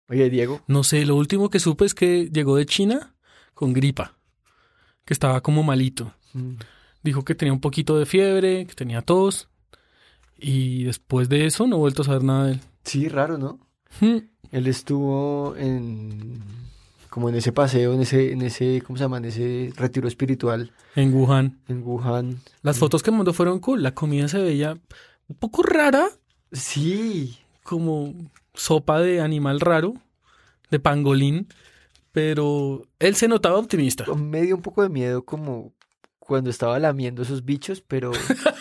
Oye, Diego. No sé, lo último que supe es que llegó de China con gripa, que estaba como malito. Dijo que tenía un poquito de fiebre, que tenía tos, y después de eso no he vuelto a saber nada de él. Sí, raro, ¿no? Él estuvo como en ese paseo, en ese, ¿cómo se llama? En ese retiro espiritual En Wuhan. en Wuhan. Las fotos que mandó fueron cool. La comida se veía un poco rara, Sí. como sopa de animal raro, de pangolín, pero él se notaba optimista. Me dio un poco de miedo como cuando estaba lamiendo esos bichos, pero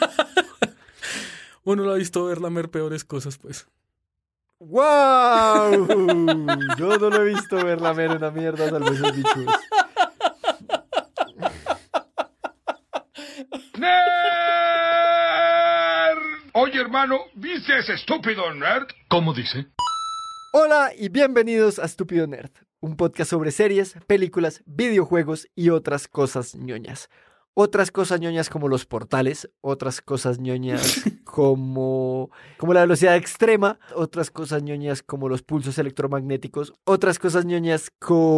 Bueno, lo ha visto ver lamer peores cosas, pues. ¡wow! Yo no lo he visto ver lamer una mierda salvo esos bichos. ¡Nerd! Oye, hermano, ¿viste a ese estúpido nerd? ¿Cómo dice? Hola y bienvenidos a Estúpido Nerd, un podcast sobre series, películas, videojuegos y otras cosas ñoñas. Otras cosas ñoñas como los portales, otras cosas ñoñas como la velocidad extrema, otras cosas ñoñas como los pulsos electromagnéticos, otras cosas ñoñas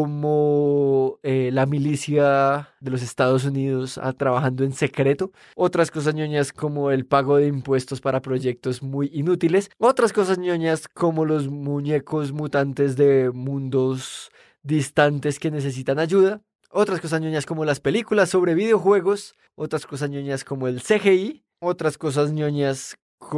como la milicia de los Estados Unidos trabajando en secreto, otras cosas ñoñas como el pago de impuestos para proyectos muy inútiles, otras cosas ñoñas como los muñecos mutantes de mundos distantes que necesitan ayuda. Otras cosas ñoñas como las películas sobre videojuegos, otras cosas ñoñas como el CGI, otras cosas ñoñas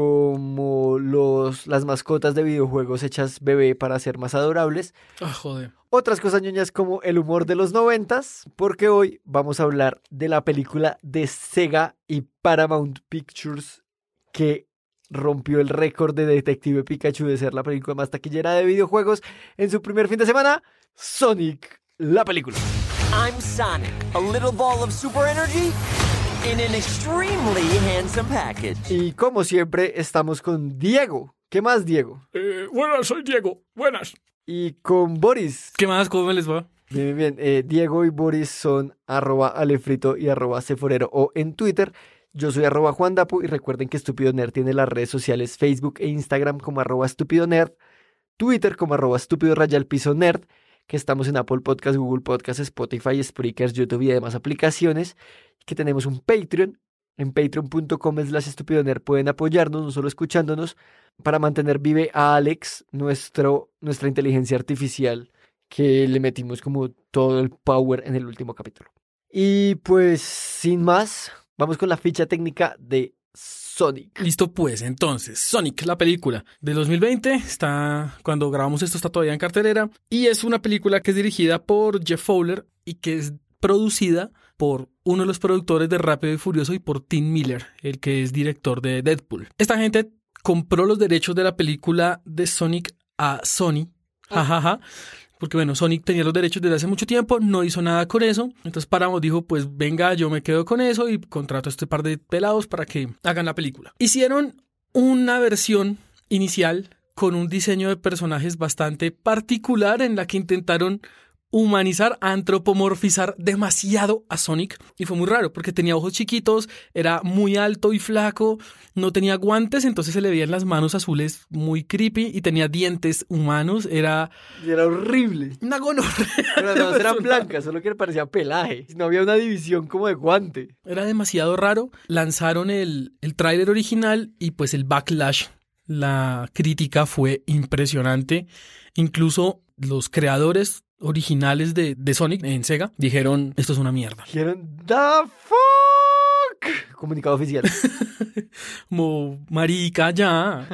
como las mascotas de videojuegos hechas bebé para ser más adorables. Ah, joder. Otras cosas ñoñas como el humor de los 90s, porque hoy vamos a hablar de la película de Sega y Paramount Pictures que rompió el récord de Detective Pikachu de ser la película más taquillera de videojuegos en su primer fin de semana, Sonic, la película. I'm Sonic, a little ball of super energy in an extremely handsome package. Y como siempre, estamos con Diego. ¿Qué más, Diego? Buenas, soy Diego. Buenas. Y con Boris. ¿Qué más? ¿Cómo me les va? Bien, bien, bien. Diego y Boris son @alefrito y @ceforero o en Twitter. Yo soy @juandapu y recuerden que Estúpido Nerd tiene las redes sociales Facebook e Instagram como @estúpidonerd, Twitter como @estúpido_nerd, que estamos en Apple Podcast, Google Podcast, Spotify, Spreaker, YouTube y demás aplicaciones, que tenemos un Patreon. En patreon.com/estupidonerd pueden apoyarnos, no solo escuchándonos, para mantener vive a Alex, nuestra inteligencia artificial, que le metimos como todo el power en el último capítulo. Y pues, sin más, vamos con la ficha técnica de Sonic. Listo, pues, entonces, Sonic, la película de 2020, cuando grabamos esto está todavía en cartelera, y es una película que es dirigida por Jeff Fowler y que es producida por uno de los productores de Rápido y Furioso y por Tim Miller, el que es director de Deadpool. Esta gente compró los derechos de la película de Sonic a Sony, jajaja. Porque bueno, Sonic tenía los derechos desde hace mucho tiempo, no hizo nada con eso. Entonces Paramount dijo, pues venga, yo me quedo con eso y contrato a este par de pelados para que hagan la película. Hicieron una versión inicial con un diseño de personajes bastante particular en la que intentaron humanizar, antropomorfizar demasiado a Sonic. Y fue muy raro porque tenía ojos chiquitos, era muy alto y flaco, no tenía guantes, entonces se le veían las manos azules muy creepy y tenía dientes humanos, era horrible. una gonorrea. Pero no eran blancas, solo que le parecía pelaje. No había una división como de guante. Era demasiado raro. Lanzaron el tráiler original y pues el backlash, la crítica fue impresionante. Incluso los creadores originales de Sonic en Sega dijeron, esto es una mierda. Dijeron, "The fuck". Comunicado oficial. Como, marica, ya.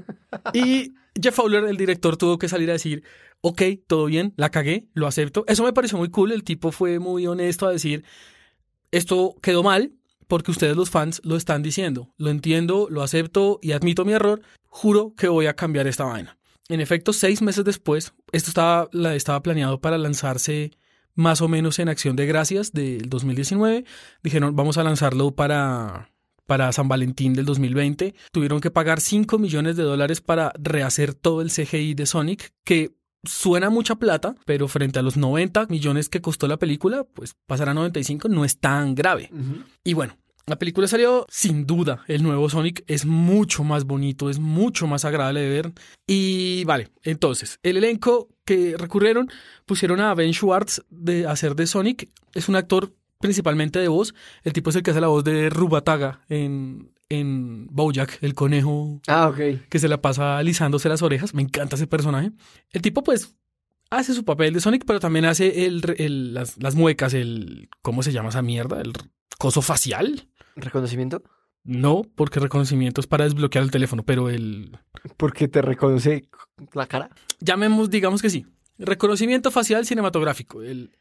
Y Jeff Fowler, el director, tuvo que salir a decir, ok, todo bien, la cagué, lo acepto. Eso me pareció muy cool, el tipo fue muy honesto a decir, esto quedó mal porque ustedes los fans lo están diciendo. Lo entiendo, lo acepto y admito mi error. Juro que voy a cambiar esta vaina. En efecto, 6 meses después, esto estaba planeado para lanzarse más o menos en Acción de Gracias del 2019. Dijeron, vamos a lanzarlo para San Valentín del 2020. Tuvieron que pagar $5 millones para rehacer todo el CGI de Sonic, que suena mucha plata, pero frente a los 90 millones que costó la película, pues pasar a 95 no es tan grave. Uh-huh. Y bueno, La película salió sin duda. El nuevo Sonic es mucho más bonito, es mucho más agradable de ver. Y vale, entonces, el elenco que recurrieron, pusieron a Ben Schwartz de hacer de Sonic. Es un actor principalmente de voz. El tipo es el que hace la voz de Rubataga en BoJack, el conejo que se la pasa alisándose las orejas. Me encanta ese personaje. El tipo, pues, hace su papel de Sonic, pero también hace las muecas, ¿cómo se llama esa mierda? El coso facial. ¿Reconocimiento? No, porque reconocimiento es para desbloquear el teléfono, pero ¿Porque te reconoce la cara? Llamemos, digamos que sí. Reconocimiento facial cinematográfico, el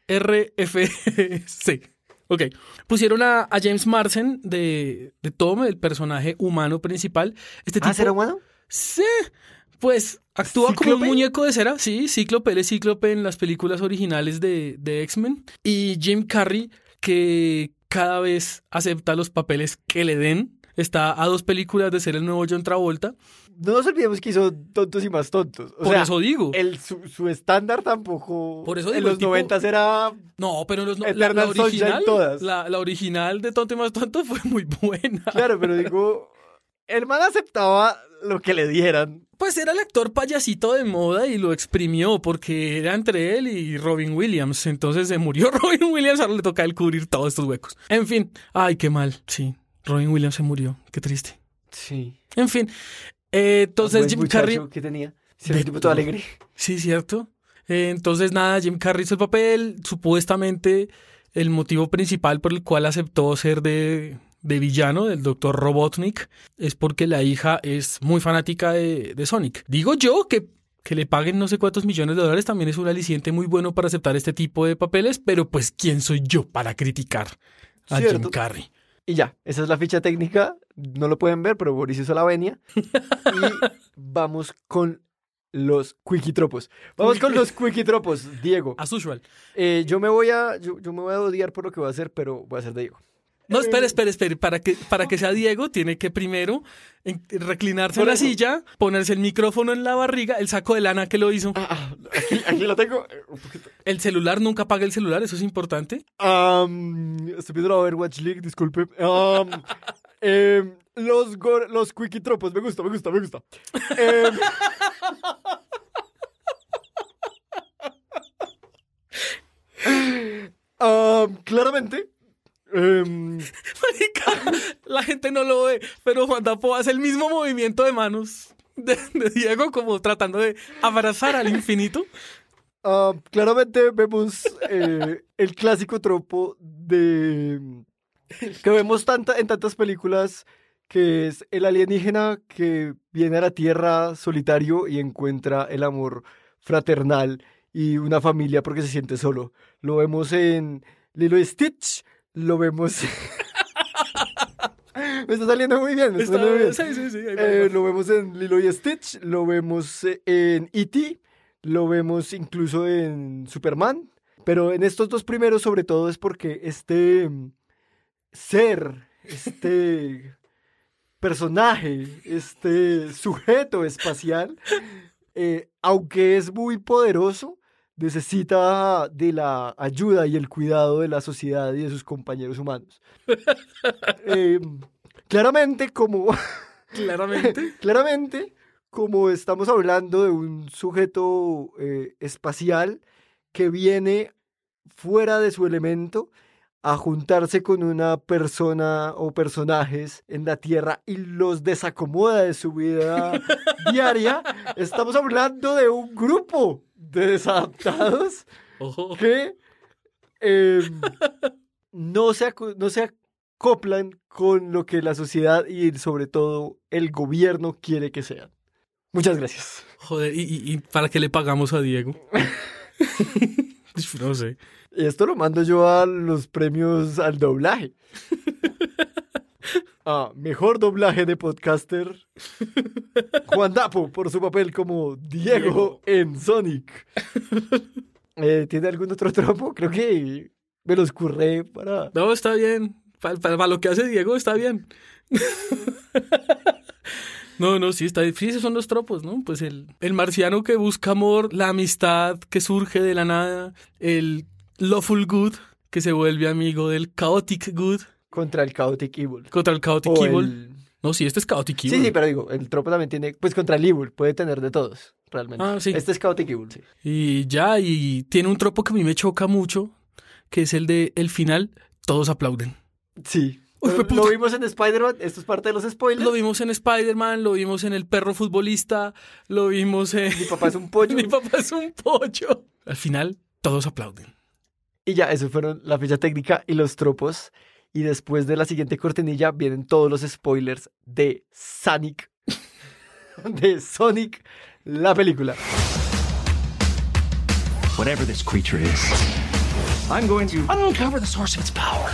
RFC. Ok. Pusieron a James Marsden de Tom, el personaje humano principal. Este tipo, ¿Será humano? Sí. Pues actúa como un muñeco de cera. Sí, Cíclope. Él es Cíclope en las películas originales de X-Men. Y Jim Carrey, que cada vez acepta los papeles que le den. Está a 2 películas de ser el nuevo John Travolta. No nos olvidemos que hizo Tontos y Más Tontos. Por eso digo. Su estándar tampoco. Por eso digo. En los 90 era. No, pero en los la original. Todas. La original de Tonto y Más Tonto fue muy buena. Claro, pero digo. El man aceptaba lo que le dieran. Pues era el actor payasito de moda y lo exprimió porque era entre él y Robin Williams. Entonces se murió Robin Williams, ahora le toca a él cubrir todos estos huecos. En fin, ay, qué mal, sí. Robin Williams se murió, qué triste. Sí. En fin, entonces Jim Carrey... ¿Qué tenía? Sí, era un tipo todo alegre. Sí, cierto. Entonces nada, Jim Carrey hizo el papel. Supuestamente el motivo principal por el cual aceptó ser de villano, del Dr. Robotnik, es porque la hija es muy fanática de Sonic. Digo yo que le paguen no sé cuántos millones de dólares también es un aliciente muy bueno para aceptar este tipo de papeles, pero pues ¿quién soy yo para criticar a Jim Carrey? Y ya, esa es la ficha técnica, no lo pueden ver, pero Boris hizo la venia. Y vamos con los quickietropos. Vamos con los quickietropos, Diego. As usual. Yo me voy a odiar por lo que voy a hacer, pero voy a hacer de Diego. No, espere. Para que sea Diego, tiene que primero reclinarse en la silla, ponerse el micrófono en la barriga, el saco de lana que lo hizo. Aquí lo tengo. El celular, nunca apague el celular, eso es importante. Estoy viendo la Overwatch League, disculpe. Los quickietropos, me gusta. Claramente. Marica, la gente no lo ve, pero Juan Dapo hace el mismo movimiento de manos de Diego, como tratando de abrazar al infinito. Claramente vemos el clásico tropo que vemos en tantas películas, que es el alienígena que viene a la Tierra solitario y encuentra el amor fraternal y una familia porque se siente solo. Lo vemos en Lilo y Stitch. Lo vemos. Me está saliendo muy bien. Sí. Lo vemos en Lilo y Stitch. Lo vemos en E.T. Lo vemos incluso en Superman. Pero en estos 2 primeros, sobre todo, es porque este personaje, este sujeto espacial, aunque es muy poderoso, necesita de la ayuda y el cuidado de la sociedad y de sus compañeros humanos. Claramente, como estamos hablando de un sujeto espacial que viene fuera de su elemento a juntarse con una persona o personajes en la Tierra y los desacomoda de su vida diaria, estamos hablando de un grupo de desadaptados que no se acoplan con lo que la sociedad y sobre todo el gobierno quiere que sean. Muchas gracias. Joder, ¿y para qué le pagamos a Diego? No sé. Esto lo mando yo a los premios al doblaje. Mejor doblaje de podcaster, Juan Dapo, por su papel como Diego en Sonic. ¿Tiene algún otro tropo? Creo que me los curré para... No, está bien. Para lo que hace Diego está bien. No, sí, está difícil. Esos son los tropos, ¿no? Pues el marciano que busca amor, la amistad que surge de la nada, el lawful good que se vuelve amigo del chaotic good. contra el Chaotic Evil. Contra el Chaotic O Evil. No, sí, este es Chaotic Evil. Sí, pero digo, el tropo también tiene, pues contra el Evil, puede tener de todos, realmente. Ah, sí. Este es Chaotic Evil, sí. Y tiene un tropo que a mí me choca mucho, que es el de el final, todos aplauden. Sí. Uy, Pero puta. lo vimos en Spider-Man, esto es parte de los spoilers. Lo vimos en Spider-Man, lo vimos en El Perro Futbolista, lo vimos en... Mi papá es un pollo. Mi papá es un pollo. Al final, todos aplauden. Y ya, eso fueron la ficha técnica y los tropos. Y después de la siguiente cortinilla vienen todos los spoilers de Sonic. De Sonic, la película. Whatever this creature is, I'm going to uncover the source of its power.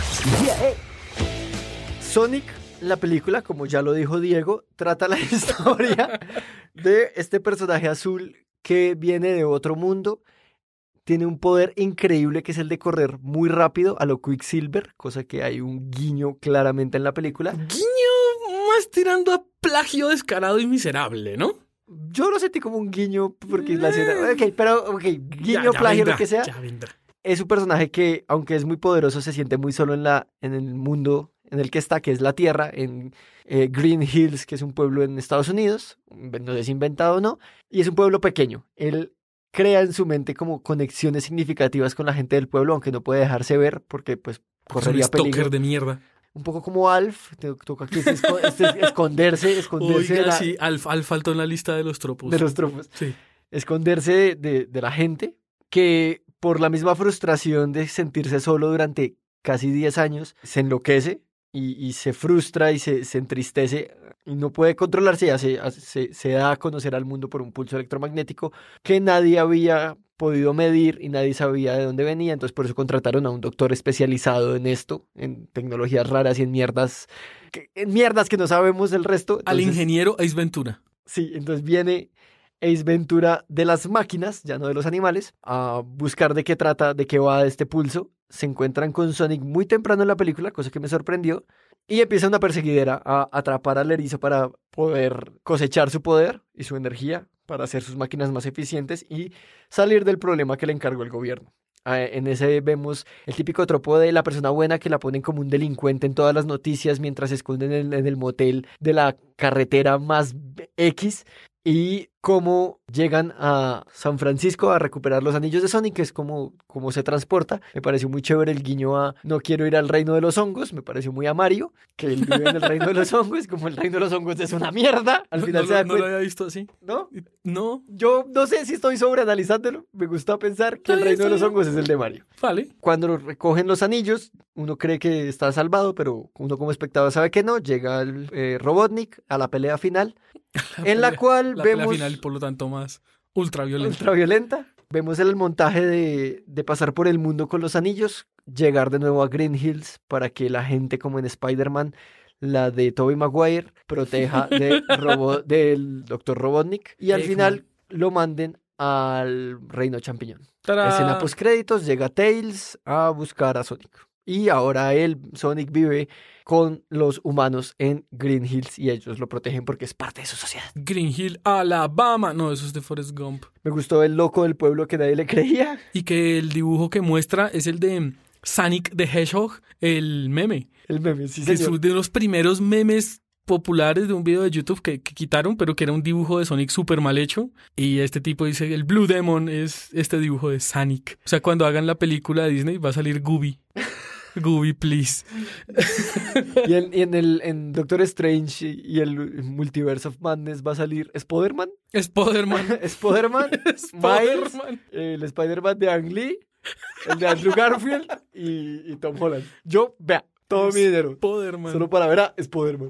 Sonic, la película, como ya lo dijo Diego, trata la historia de este personaje azul que viene de otro mundo. Tiene un poder increíble que es el de correr muy rápido a lo Quicksilver, cosa que hay un guiño claramente en la película. Guiño más tirando a plagio descarado y miserable, ¿no? Yo lo sentí como un guiño porque la escena... Ok, pero guiño, Ya plagio, vendrá, lo que sea. ya vendrá. Es un personaje que, aunque es muy poderoso, se siente muy solo en el mundo en el que está, que es la Tierra, en Green Hills, que es un pueblo en Estados Unidos. No sé si inventado o no. Y es un pueblo pequeño. Él crea en su mente como conexiones significativas con la gente del pueblo, aunque no puede dejarse ver porque pues Es un correría peligro. stalker de mierda. Un poco como Alf, toca aquí esconderse Oiga, de, sí, Alf faltó en la lista de los tropos. de los tropos. Sí. Esconderse de la gente que por la misma frustración de sentirse solo durante casi 10 años se enloquece y se frustra y se entristece y no puede controlarse, ya se da a conocer al mundo por un pulso electromagnético que nadie había podido medir y nadie sabía de dónde venía, entonces por eso contrataron a un doctor especializado en esto, en tecnologías raras y en mierdas que no sabemos el resto. Al Entonces, ingeniero Ace Ventura. sí, entonces viene Ace Ventura de las máquinas, ya no de los animales, a buscar de qué trata, de qué va este pulso. Se encuentran con Sonic muy temprano en la película, cosa que me sorprendió, y empieza una perseguidera a atrapar al erizo para poder cosechar su poder y su energía para hacer sus máquinas más eficientes y salir del problema que le encargó el gobierno. En ese vemos el típico tropo de la persona buena que la ponen como un delincuente en todas las noticias mientras se esconden en el motel de la carretera más X y cómo llegan a San Francisco a recuperar los anillos de Sonic, que es como se transporta. Me pareció muy chévere el guiño a no quiero ir al reino de los hongos, me pareció muy a Mario, que él vive en el reino de los hongos, como el reino de los hongos es una mierda. Al final no, se da no lo cuenta, había visto así. ¿no? No, Yo no sé si estoy sobreanalizándolo, me gusta pensar que el reino de los hongos es el de Mario. vale. Cuando recogen los anillos, uno cree que está salvado, pero uno como espectador sabe que no. Llega el Robotnik a la pelea final, en la cual La pelea vemos final y por lo tanto más ultraviolenta. ultraviolenta. Vemos el montaje de pasar por el mundo con los anillos, llegar de nuevo a Green Hills para que la gente, como en Spider-Man, la de Tobey Maguire, proteja del Dr. Robotnik y al Eggman. final lo manden al Reino Champiñón. ¡Tarán! Escena postcréditos, llega Tails a buscar a Sonic. Y ahora Sonic vive con los humanos en Green Hills y ellos lo protegen porque es parte de su sociedad. Green Hill, Alabama. No, eso es de Forrest Gump. Me gustó el loco del pueblo que nadie le creía. Y que el dibujo que muestra es el de Sonic the Hedgehog, el meme. El meme, sí, Que es señor. de los primeros memes populares de un video de YouTube que quitaron, pero que era un dibujo de Sonic súper mal hecho. Y este tipo dice, el Blue Demon es este dibujo de Sonic. O sea, cuando hagan la película de Disney va a salir Gooby. Gooby, please. Y en Doctor Strange y el Multiverse of Madness va a salir Spider-Man. Spider-Man. Spider-Man, Miles, Spider-Man. el Spider-Man de Ang Lee, el de Andrew Garfield y Tom Holland. Yo, vea, todo mi dinero. Spider-Man. Solo para ver a Spider-Man.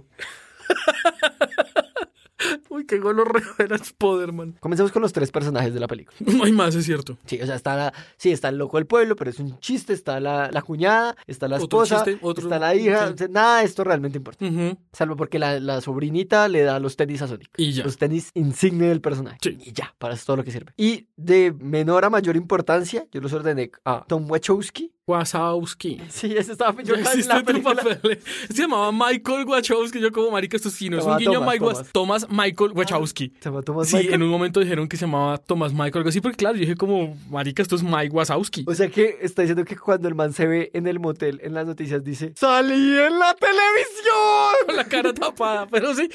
Uy, qué gonorreo era Spider-Man. Comencemos con los 3 personajes de la película. No hay más, es cierto. Sí, o sea, está el loco del pueblo, pero es un chiste, está la cuñada, está la Otro esposa, chiste, otro- está la hija, sí. o sea, nada de esto realmente importa. Ujú. Salvo porque la sobrinita le da los tenis a Sonic. Y ya. Los tenis insigne del personaje. Sí. Y ya, para eso es todo lo que sirve. Y de menor a mayor importancia, yo los ordené a Tom Wachowski. Wazowski. Sí, ese estaba yo Ya en existe la tu película. papel. Se llamaba Michael Wachowski. Yo como marica, esto sí no es un Llamaba guiño Thomas, Thomas Michael Michael Wachowski. ¿Se llama Thomas Sí, Michael? en un momento dijeron que se llamaba Thomas Michael, algo así, porque claro, yo dije como, marica, esto es Mike Wazowski. O sea que está diciendo que cuando el man se ve en el motel, en las noticias dice ¡salí en la televisión! Con la cara tapada, pero sí.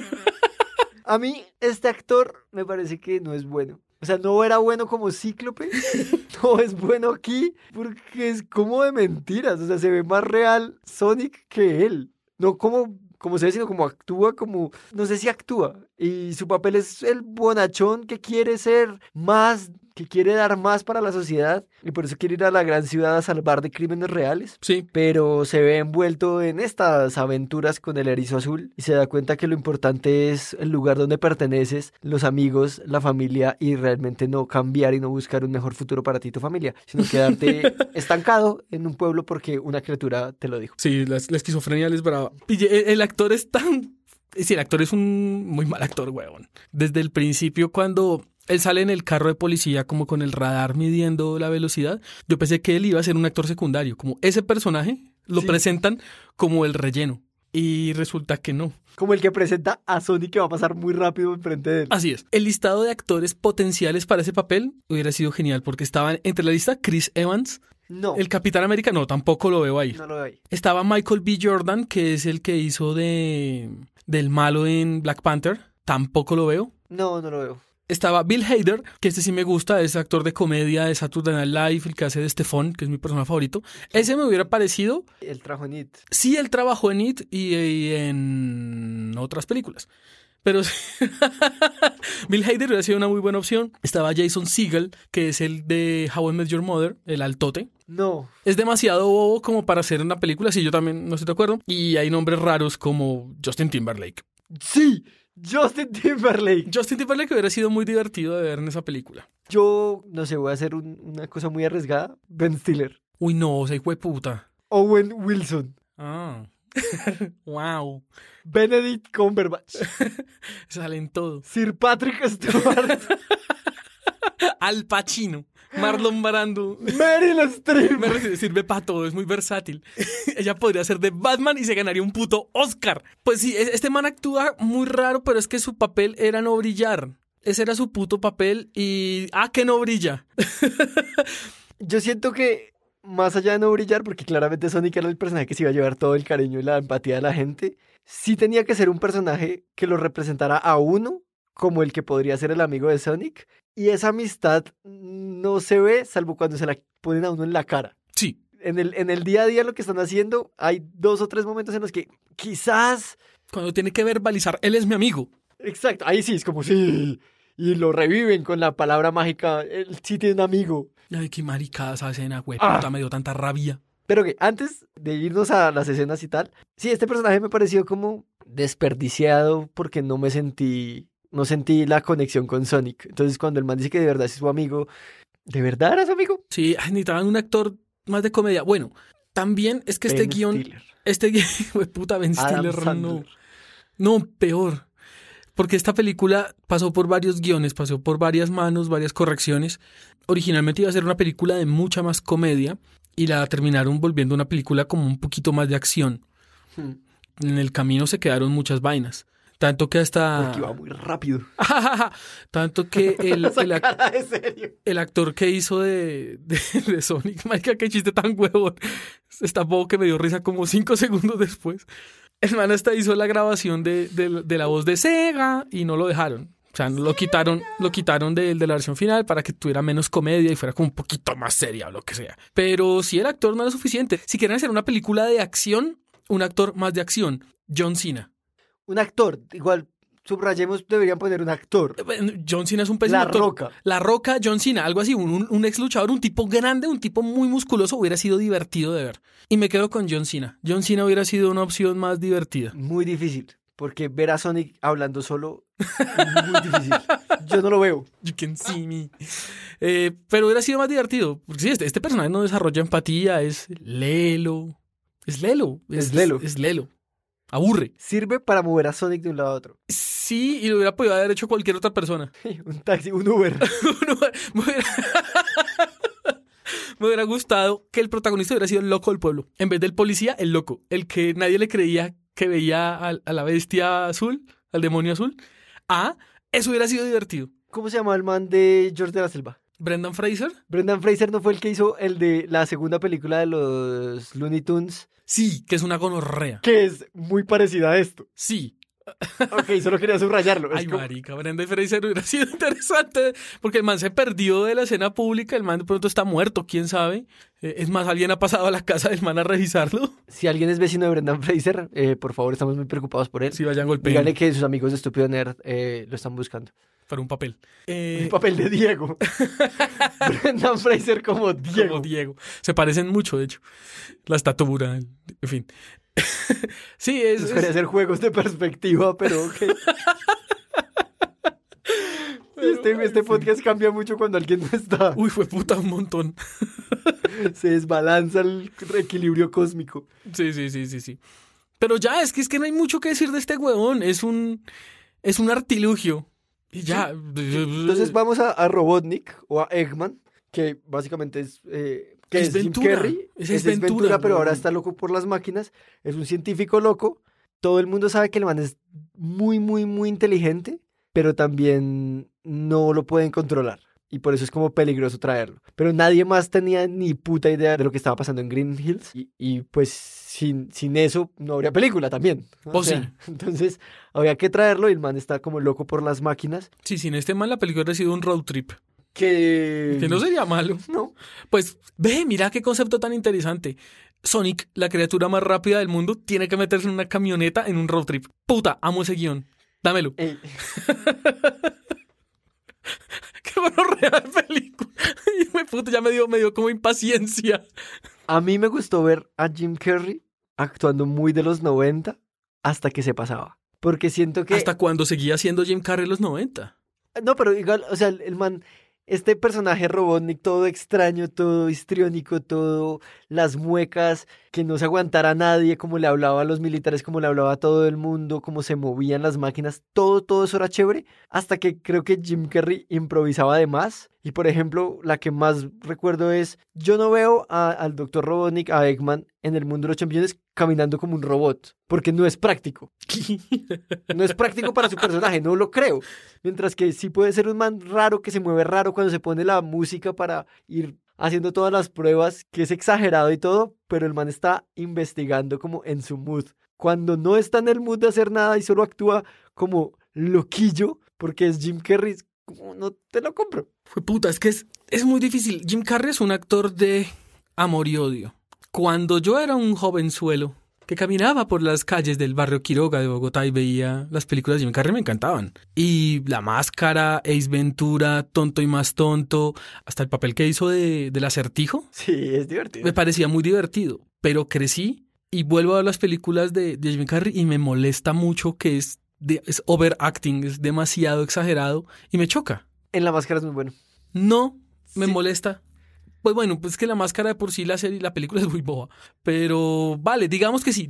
A mí, este actor me parece que no es bueno. O sea, no era bueno como Cíclope, no es bueno aquí, porque es como de mentiras. O sea, se ve más real Sonic que él. No como se ve, sino como actúa, como... No sé si actúa. Y su papel es el bonachón que quiere ser más, que quiere dar más para la sociedad. Y por eso quiere ir a la gran ciudad a salvar de crímenes reales. Sí. Pero se ve envuelto en estas aventuras con el erizo azul y se da cuenta que lo importante es el lugar donde perteneces, los amigos, la familia y realmente no cambiar y no buscar un mejor futuro para ti y tu familia, sino quedarte estancado en un pueblo porque una criatura te lo dijo. Sí, la esquizofrenia les brava. Y el actor es tan... Sí, el actor es un muy mal actor, huevón. Desde el principio, cuando él sale en el carro de policía como con el radar midiendo la velocidad, yo pensé que él iba a ser un actor secundario. Como ese personaje lo presentan como el relleno. Y resulta que no. Como el que presenta a Sonic que va a pasar muy rápido enfrente de él. Así es. El listado de actores potenciales para ese papel hubiera sido genial porque estaban entre la lista Chris Evans. No. El Capitán América, no, tampoco lo veo ahí. No lo veo ahí. Estaba Michael B. Jordan, que es el que hizo del malo en Black Panther. Tampoco lo veo. No lo veo. Estaba Bill Hader, que este sí me gusta, es actor de comedia de Saturday Night Live, el que hace de Stefan, que es mi personaje favorito. Ese me hubiera parecido. El trajo en It. Sí, él trabajó en It y en otras películas. Pero Bill Hader hubiera sido una muy buena opción. Estaba Jason Segel, que es el de How I Met Your Mother, el altote. No. Es demasiado bobo como para hacer una película, sí, yo también no estoy de acuerdo. Y hay nombres raros como Justin Timberlake. Sí, Justin Timberlake. Justin Timberlake hubiera sido muy divertido de ver en esa película. Yo, no sé, voy a hacer una cosa muy arriesgada. Ben Stiller. Uy, no, o sea, hijo de puta. Owen Wilson. Ah. Wow. Benedict Cumberbatch. Salen todos. Sir Patrick Stewart. Al Pacino. Marlon Brando. Meryl Streep. Me sirve para todo, es muy versátil. Ella podría ser de Batman y se ganaría un puto Oscar. Pues sí, este man actúa muy raro, pero es que su papel era no brillar. Ese era su puto papel y... que no brilla. Yo siento que más allá de no brillar, porque claramente Sonic era el personaje que se iba a llevar todo el cariño y la empatía de la gente, sí tenía que ser un personaje que lo representara a uno como el que podría ser el amigo de Sonic. Y esa amistad no se ve salvo cuando se la ponen a uno en la cara. Sí. En el día a día lo que están haciendo, hay 2 o 3 momentos en los que quizás... Cuando tiene que verbalizar, él es mi amigo. Exacto, ahí sí es como sí. Y lo reviven con la palabra mágica, él sí tiene un amigo. Ay, qué maricada esa escena, güey. Puta, me dio tanta rabia. Pero que antes de irnos a las escenas y tal, sí, este personaje me pareció como desperdiciado porque no sentí la conexión con Sonic. Entonces cuando el man dice que de verdad es su amigo, ¿de verdad era su amigo? Sí, necesitaban un actor más de comedia. Bueno, también es que este guión... Güey, puta, Ben Stiller, no. No, peor. Porque esta película pasó por varios guiones, pasó por varias manos, varias correcciones. Originalmente iba a ser una película de mucha más comedia y la terminaron volviendo una película como un poquito más de acción. En el camino se quedaron muchas vainas. Tanto que hasta... Porque iba muy rápido. Tanto que el actor que hizo de Sonic, marica, qué chiste tan huevón. Está poco que me dio risa como 5 segundos después. El man hasta hizo la grabación de la voz de Sega y no lo dejaron. O sea, lo quitaron de la versión final para que tuviera menos comedia y fuera como un poquito más seria o lo que sea. Pero si el actor no era suficiente. Si quieren hacer una película de acción, un actor más de acción. John Cena. Un actor, igual, subrayemos, deberían poner un actor. John Cena es un pésimo actor. La Roca. La Roca, John Cena, algo así, un ex luchador, un tipo grande, un tipo muy musculoso, hubiera sido divertido de ver. Y me quedo con John Cena. John Cena hubiera sido una opción más divertida. Muy difícil, porque ver a Sonic hablando solo es muy difícil. Yo no lo veo. You can see me. Pero hubiera sido más divertido. Porque sí, este personaje no desarrolla empatía, es lelo. Es lelo. Aburre. Sirve para mover a Sonic de un lado a otro. Sí, y lo hubiera podido haber hecho cualquier otra persona. Un taxi, un Uber. Me hubiera gustado que el protagonista hubiera sido el loco del pueblo. En vez del policía, el loco. El que nadie le creía que veía a la bestia azul, al demonio azul. Eso hubiera sido divertido. ¿Cómo se llama el man de George de la Selva? ¿Brendan Fraser? Brendan Fraser no fue el que hizo el de la segunda película de los Looney Tunes, Sí, que es una gonorrea. que es muy parecida a esto. Sí. Ok, solo quería subrayarlo. Ay, marica, Brendan Fraser hubiera sido interesante, porque el man se perdió de la escena pública, el man de pronto está muerto, quién sabe. Es más, alguien ha pasado a la casa del man a revisarlo. Si alguien es vecino de Brendan Fraser, por favor, estamos muy preocupados por él. Si vayan golpeando Díganle que sus amigos de Estúpido Nerd lo están buscando. para un papel. El papel de Diego. Brendan Fraser como Diego. Como Diego. Se parecen mucho, de hecho. La estatura, en fin. Sí, Nos quería hacer juegos de perspectiva, pero ok. Este podcast cambia mucho cuando alguien no está. Uy, fue puta un montón. Se desbalanza el equilibrio cósmico. Sí. Pero ya, es que no hay mucho que decir de este huevón. Es un artilugio. Y ya. Entonces vamos a Robotnik o a Eggman, que básicamente es... que es Jim Ventura. Carrey. Ese es Ventura, Ventura, pero ahora weón. está loco por las máquinas. Es un científico loco. Todo el mundo sabe que el man es muy, muy, muy inteligente, pero también no lo pueden controlar. Y por eso es como peligroso traerlo. Pero nadie más tenía ni puta idea de lo que estaba pasando en Green Hills. Y pues sin eso no habría película también. Pues sí. Entonces había que traerlo y el man está como loco por las máquinas. Sí, sin este man la película habría sido un road trip. Que no sería malo. No. Pues, mira qué concepto tan interesante. Sonic, la criatura más rápida del mundo, tiene que meterse en una camioneta en un road trip. Puta, amo ese guión. Dámelo. Ey. Qué bueno real película. Y puta, ya me dio como impaciencia. A mí me gustó ver a Jim Carrey actuando muy de los 90 hasta que se pasaba. Porque siento que... Hasta cuando seguía siendo Jim Carrey en los 90. No, pero igual, o sea, el man, este personaje Robotnik, todo extraño, todo histriónico, todo las muecas, que no se aguantara a nadie, como le hablaba a los militares, como le hablaba a todo el mundo, cómo se movían las máquinas, todo eso era chévere, hasta que creo que Jim Carrey improvisaba de más. Y por ejemplo, la que más recuerdo es, yo no veo al Dr. Robotnik, a Eggman, en el mundo de los champiñones caminando como un robot, porque no es práctico. No es práctico para su personaje, no lo creo. Mientras que sí puede ser un man raro que se mueve raro cuando se pone la música para ir haciendo todas las pruebas, que es exagerado y todo, pero el man está investigando como en su mood. Cuando no está en el mood de hacer nada y solo actúa como loquillo, porque es Jim Carrey, como no te lo compro. Fue puta, es que es muy difícil. Jim Carrey es un actor de amor y odio. Cuando yo era un jovenzuelo que caminaba por las calles del barrio Quiroga de Bogotá y veía las películas de Jim Carrey, me encantaban. Y La Máscara, Ace Ventura, Tonto y Más Tonto, hasta el papel que hizo del Acertijo, Sí, es divertido. me parecía muy divertido. Pero crecí y vuelvo a ver las películas de Jim Carrey y me molesta mucho que es overacting, es demasiado exagerado y me choca. En La Máscara es muy bueno. No, me Sí. molesta. Pues bueno, pues que La Máscara de por sí, la película es muy boba. Pero vale, digamos que sí.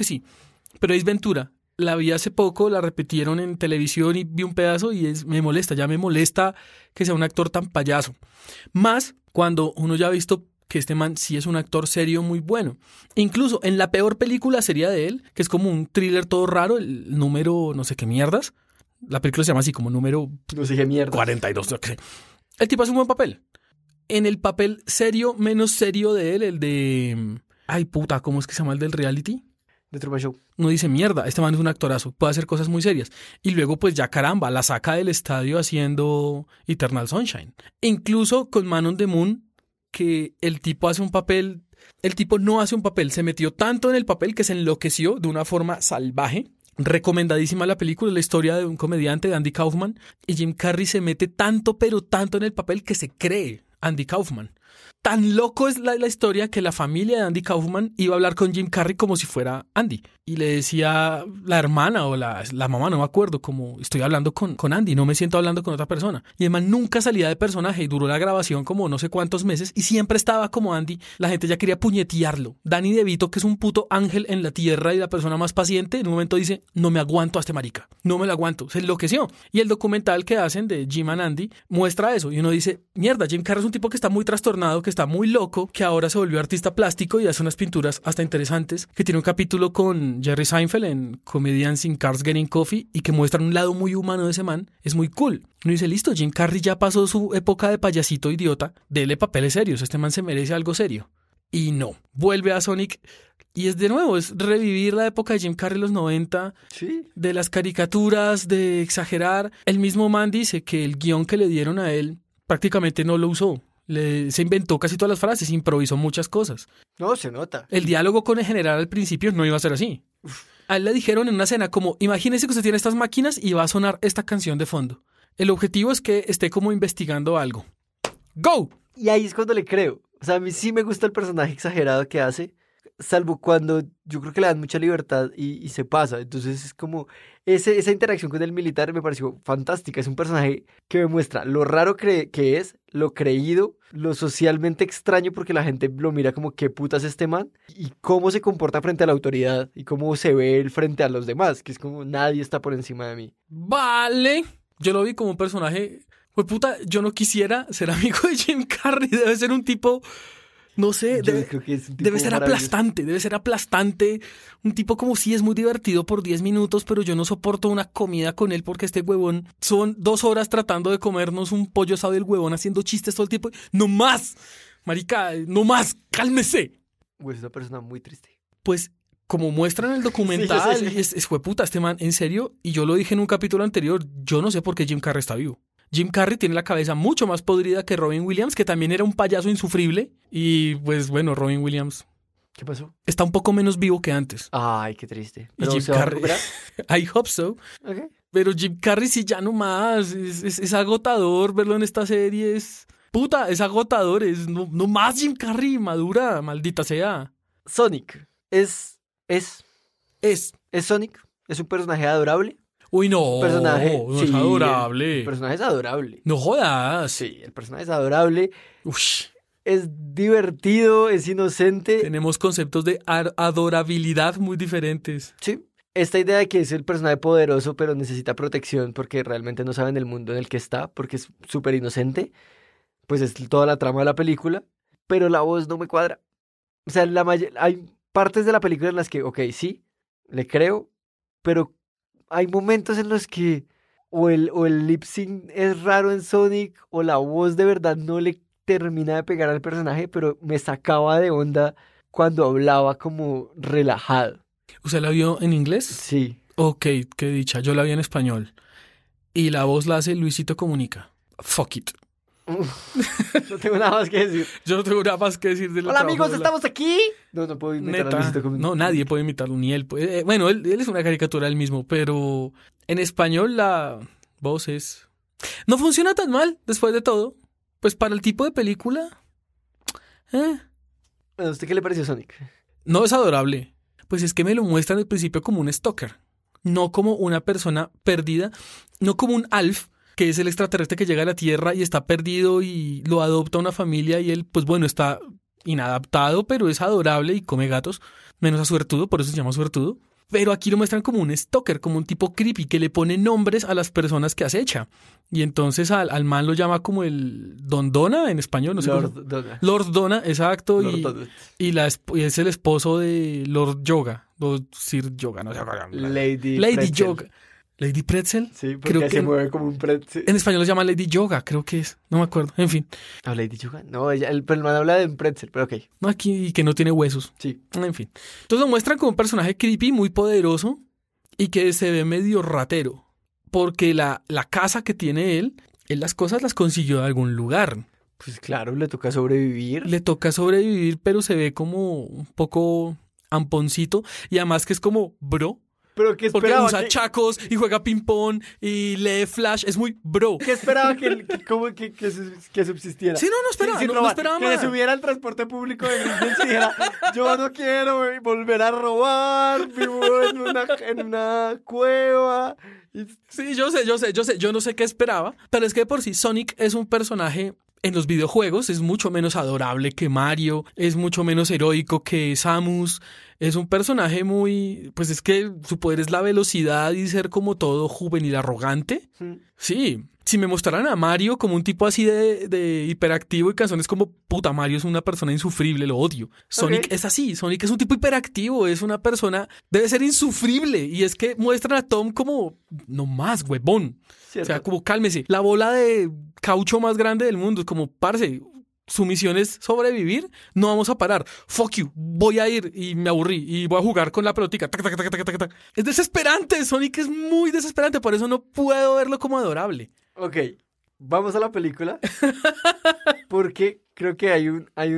Pero Ace Ventura, la vi hace poco, la repitieron en televisión y vi un pedazo y me molesta que sea un actor tan payaso. Más cuando uno ya ha visto que este man sí es un actor serio muy bueno. Incluso en la peor película sería de él, que es como un thriller todo raro, el número no sé qué mierdas. La película se llama así como número No sé qué mierda. 42, no sé. El tipo hace un buen papel. En el papel serio, menos serio de él, el de... Ay, puta, ¿cómo es que se llama el del reality? De Truman Show. Uno dice, mierda, este man es un actorazo, puede hacer cosas muy serias. Y luego, pues ya caramba, la saca del estadio haciendo Eternal Sunshine. Incluso con Man on the Moon, que el tipo hace un papel... El tipo no hace un papel, se metió tanto en el papel que se enloqueció de una forma salvaje. Recomendadísima la película, la historia de un comediante, de Andy Kaufman. Y Jim Carrey se mete tanto, pero tanto en el papel que se cree Andy Kaufman. Tan loco es la historia que la familia de Andy Kaufman iba a hablar con Jim Carrey como si fuera Andy. Y le decía la hermana o la mamá, no me acuerdo, como estoy hablando con Andy, no me siento hablando con otra persona. Y además nunca salía de personaje y duró la grabación como no sé cuántos meses y siempre estaba como Andy. La gente ya quería puñetearlo. Danny DeVito, que es un puto ángel en la tierra y la persona más paciente, en un momento dice, no me aguanto a este marica. No me lo aguanto. Se enloqueció. Y el documental que hacen de Jim and Andy muestra eso. Y uno dice, mierda, Jim Carrey es un tipo que está muy trastornado tornado que está muy loco, que ahora se volvió artista plástico y hace unas pinturas hasta interesantes, que tiene un capítulo con Jerry Seinfeld en Comedians in Cars Getting Coffee y que muestra un lado muy humano de ese man. Es muy cool. Uno dice, listo, Jim Carrey ya pasó su época de payasito idiota, dele papeles serios, este man se merece algo serio. Y no, vuelve a Sonic y es de nuevo, es revivir la época de Jim Carrey en los 90, Sí. de las caricaturas, de exagerar. El mismo man dice que el guión que le dieron a él prácticamente no lo usó. Se inventó casi todas las frases, improvisó muchas cosas. No, se nota. El diálogo con el general al principio no iba a ser así. A él le dijeron en una escena como, imagínese que usted tiene estas máquinas y va a sonar esta canción de fondo. El objetivo es que esté como investigando algo. ¡Go! Y ahí es cuando le creo. O sea, a mí sí me gusta el personaje exagerado que hace, salvo cuando yo creo que le dan mucha libertad y se pasa. Entonces es como, esa interacción con el militar me pareció fantástica. Es un personaje que me muestra lo raro que es, lo creído, lo socialmente extraño porque la gente lo mira como qué putas este man, y cómo se comporta frente a la autoridad y cómo se ve él frente a los demás, que es como nadie está por encima de mí. Vale. Yo lo vi como un personaje... Pues puta, yo no quisiera ser amigo de Jim Carrey. Debe ser un tipo, no sé, Yo creo que es un tipo debe ser maravilloso. aplastante. Un tipo como si es muy divertido por 10 minutos, pero yo no soporto una comida con él porque este huevón son 2 horas tratando de comernos un pollo asado del huevón haciendo chistes todo el tiempo. ¡No más! Marica, no más, cálmese. Pues es una persona muy triste. Pues como muestran en el documental, Sí, yo sé. es jueputa este man, en serio, y yo lo dije en un capítulo anterior, yo no sé por qué Jim Carrey está vivo. Jim Carrey tiene la cabeza mucho más podrida que Robin Williams, que también era un payaso insufrible. Y pues bueno, Robin Williams ¿Qué pasó? está un poco menos vivo que antes. Ay, qué triste. Y ¿Pero Jim se va a Carrey, recuperar? I hope so. Ok. Pero Jim Carrey sí ya no más. Es agotador verlo en esta serie. Puta, es agotador. No más Jim Carrey, madura, maldita sea. Sonic. Es Sonic. Es un personaje adorable. Uy, no. Personaje. No sí, es adorable. El personaje es adorable. No jodas. Sí, el personaje es adorable. Ush. Es divertido, es inocente. Tenemos conceptos de adorabilidad muy diferentes. Sí. Esta idea de que es el personaje poderoso, pero necesita protección porque realmente no sabe en el mundo en el que está, porque es súper inocente, pues es toda la trama de la película. Pero la voz no me cuadra. O sea, hay partes de la película en las que, ok, sí, le creo, pero hay momentos en los que o el lip sync es raro en Sonic, o la voz de verdad no le termina de pegar al personaje, pero me sacaba de onda cuando hablaba como relajado. ¿Usted la vio en inglés? Sí. Ok, qué dicha. Yo la vi en español. Y la voz la hace Luisito Comunica. Fuck it. No tengo nada más que decir. Yo no tengo nada más que decir de la Hola amigos, ¿estamos aquí? No puedo imitar a Neta. Luisito Comunica. No, nadie puede imitarlo, ni él puede. Bueno, él es una caricatura él mismo, pero en español la voz es... No funciona tan mal, después de todo. Pues para el tipo de película... Bueno, ¿a usted qué le pareció Sonic? No es adorable. Pues es que me lo muestran al principio como un stalker. No como una persona perdida. No como un Alf, que es el extraterrestre que llega a la Tierra y está perdido y lo adopta una familia y él, pues bueno, está inadaptado, pero es adorable y come gatos. Menos a Suertudo, por eso se llama Suertudo. Pero aquí lo muestran como un stalker, como un tipo creepy que le pone nombres a las personas que acecha. Y entonces al man lo llama como el Don Donna en español, no sé Lord cómo. Donna. Lord Donna, exacto. Lord y Donna. y es el esposo de Lord Yoga. Lord Sir Yoga, no sé. Lady Pretzel. Yoga. Lady Pretzel. Sí, Creo porque que se mueve como un pretzel. en español se llama Lady Yoga, creo que es. No me acuerdo. En fin. ¿No Lady Yoga? No, pero el man habla de un pretzel, pero ok. No, aquí que no tiene huesos. Sí. En fin. Entonces lo muestran como un personaje creepy, muy poderoso y que se ve medio ratero. Porque la casa que tiene él las cosas las consiguió de algún lugar. Pues claro, le toca sobrevivir. Le toca sobrevivir, pero se ve como un poco amponcito. Y además que es como bro. Pero ¿qué Porque esperaba? usa chacos y juega ping-pong y lee Flash. Es muy bro. ¿Qué esperaba que subsistiera? Sí, no esperaba. Sin no robar. esperaba que más. se subiera al transporte público de Greenpeace y dijera, yo no quiero volver a robar, vivo en una cueva. Sí, yo sé. Yo no sé qué esperaba. Pero es que de por sí Sonic es un personaje... En los videojuegos es mucho menos adorable que Mario, es mucho menos heroico que Samus, Es un personaje muy... Pues es que su poder es la velocidad y ser como todo juvenil arrogante. Sí. Si me mostraran a Mario como un tipo así de hiperactivo y canciones como puta, Mario es una persona insufrible, lo odio. Sonic es así, Sonic es un tipo hiperactivo, es una persona, debe ser insufrible. Y es que muestran a Tom como, no más, huevón. Cierto. O sea, como cálmese. La bola de caucho más grande del mundo es como, parce, su misión es sobrevivir, no vamos a parar. Fuck you, voy a ir y me aburrí y voy a jugar con la pelotica. Tac, tac, tac, tac, tac, tac. Es desesperante, Sonic es muy desesperante, por eso no puedo verlo como adorable. Ok, vamos a la película. Porque creo que hay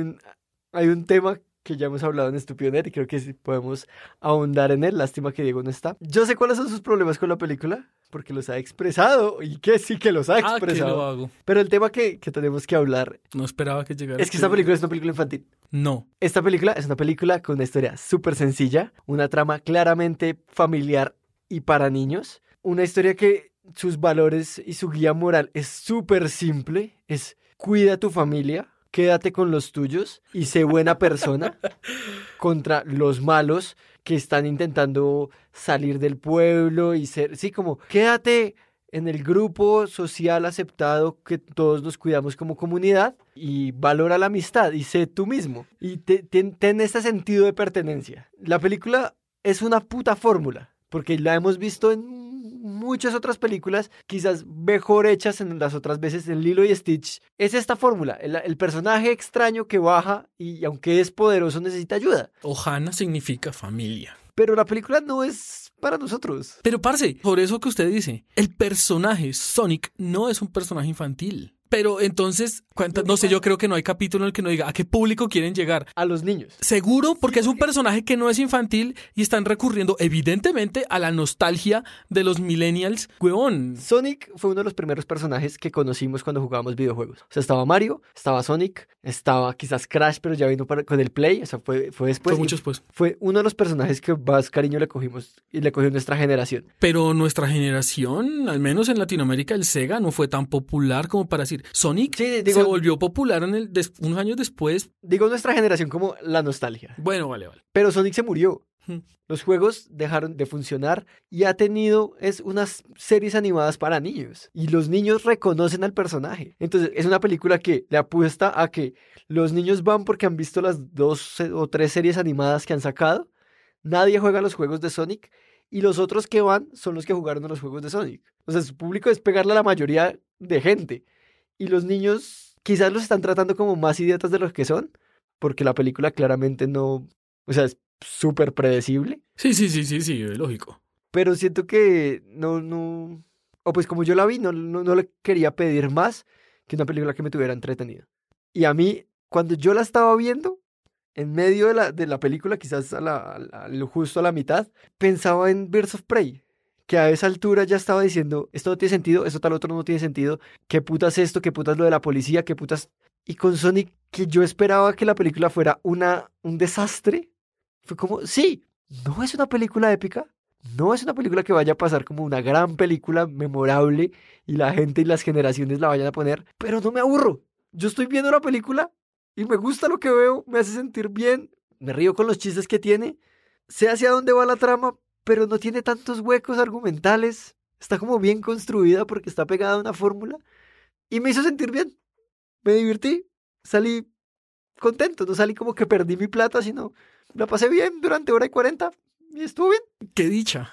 un tema que ya hemos hablado en Estúpido Nerd y creo que sí podemos ahondar en él. Lástima que Diego no está. Yo sé cuáles son sus problemas con la película, porque los ha expresado y que sí que los ha Que expresado. lo hago. Pero el tema que tenemos que hablar No esperaba que llegara. es que esta película es una película infantil. No. Esta película es una película con una historia súper sencilla, una trama claramente familiar y para niños, una historia que sus valores y su guía moral es súper simple, es cuida a tu familia, quédate con los tuyos y sé buena persona contra los malos que están intentando salir del pueblo y ser, sí, como quédate en el grupo social aceptado que todos nos cuidamos como comunidad y valora la amistad y sé tú mismo y ten este sentido de pertenencia. La película es una puta fórmula porque la hemos visto en muchas otras películas, quizás mejor hechas en las otras veces. En Lilo y Stitch es esta fórmula, el personaje extraño que baja y aunque es poderoso necesita ayuda. Ohana significa familia. Pero la película no es para nosotros. Pero parce, por eso que usted dice, el personaje Sonic no es un personaje infantil. Pero entonces, no sé, yo creo que no hay capítulo en el que no diga a qué público quieren llegar. A los niños. Seguro, porque es un personaje que no es infantil y están recurriendo evidentemente a la nostalgia de los millennials. Huevón. Sonic fue uno de los primeros personajes que conocimos cuando jugábamos videojuegos. O sea, estaba Mario, estaba Sonic, estaba quizás Crash, pero ya vino con el Play, o sea, fue después. Fue mucho después. Fue uno de los personajes que más cariño le cogimos y le cogió nuestra generación. Pero nuestra generación, al menos en Latinoamérica, el Sega no fue tan popular como para decir, Sonic se volvió popular unos años después. Digo nuestra generación como la nostalgia. Bueno, vale. Pero Sonic se murió. Los juegos dejaron de funcionar y ha tenido unas series animadas para niños. Y los niños reconocen al personaje. Entonces, es una película que le apuesta a que los niños van porque han visto las 2 o 3 series animadas que han sacado. Nadie juega los juegos de Sonic. Y los otros que van son los que jugaron a los juegos de Sonic. O sea, su público es pegarle a la mayoría de gente. Y los niños quizás los están tratando como más idiotas de los que son. Porque la película claramente no... O sea, es súper predecible. Sí, lógico. Pero siento que no... O pues como yo la vi, no le quería pedir más que una película que me tuviera entretenido. Y a mí, cuando yo la estaba viendo, en medio de la película, quizás justo a la mitad, pensaba en Birds of Prey. Que a esa altura ya estaba diciendo, esto no tiene sentido, esto tal otro no tiene sentido, qué putas esto, qué putas lo de la policía, qué putas... Y con Sonic, que yo esperaba que la película fuera un desastre, fue como, sí, no es una película épica, no es una película que vaya a pasar como una gran película memorable y la gente y las generaciones la vayan a poner, pero no me aburro. Yo estoy viendo la película y me gusta lo que veo, me hace sentir bien, me río con los chistes que tiene, sé hacia dónde va la trama, pero no tiene tantos huecos argumentales, está como bien construida porque está pegada a una fórmula y me hizo sentir bien, me divertí, salí contento, no salí como que perdí mi plata, sino la pasé bien durante 1:40 y estuvo bien. ¡Qué dicha!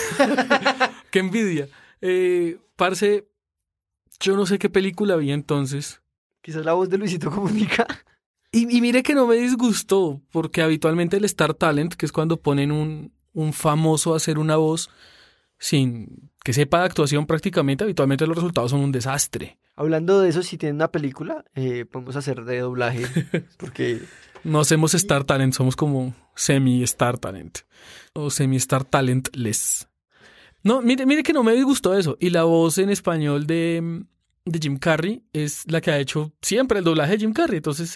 ¡Qué envidia! Parce, yo no sé qué película vi entonces. Quizás la voz de Luisito Comunica. Y mire que no me disgustó, porque habitualmente el Star Talent, que es cuando ponen un famoso a hacer una voz sin que sepa de actuación prácticamente, habitualmente los resultados son un desastre. Hablando de eso, si tienen una película, podemos hacer de doblaje, porque... No hacemos Star Talent, somos como semi-Star Talent, o semi-Star Talentless. No, mire que no me disgustó eso, y la voz en español de Jim Carrey es la que ha hecho siempre el doblaje de Jim Carrey, entonces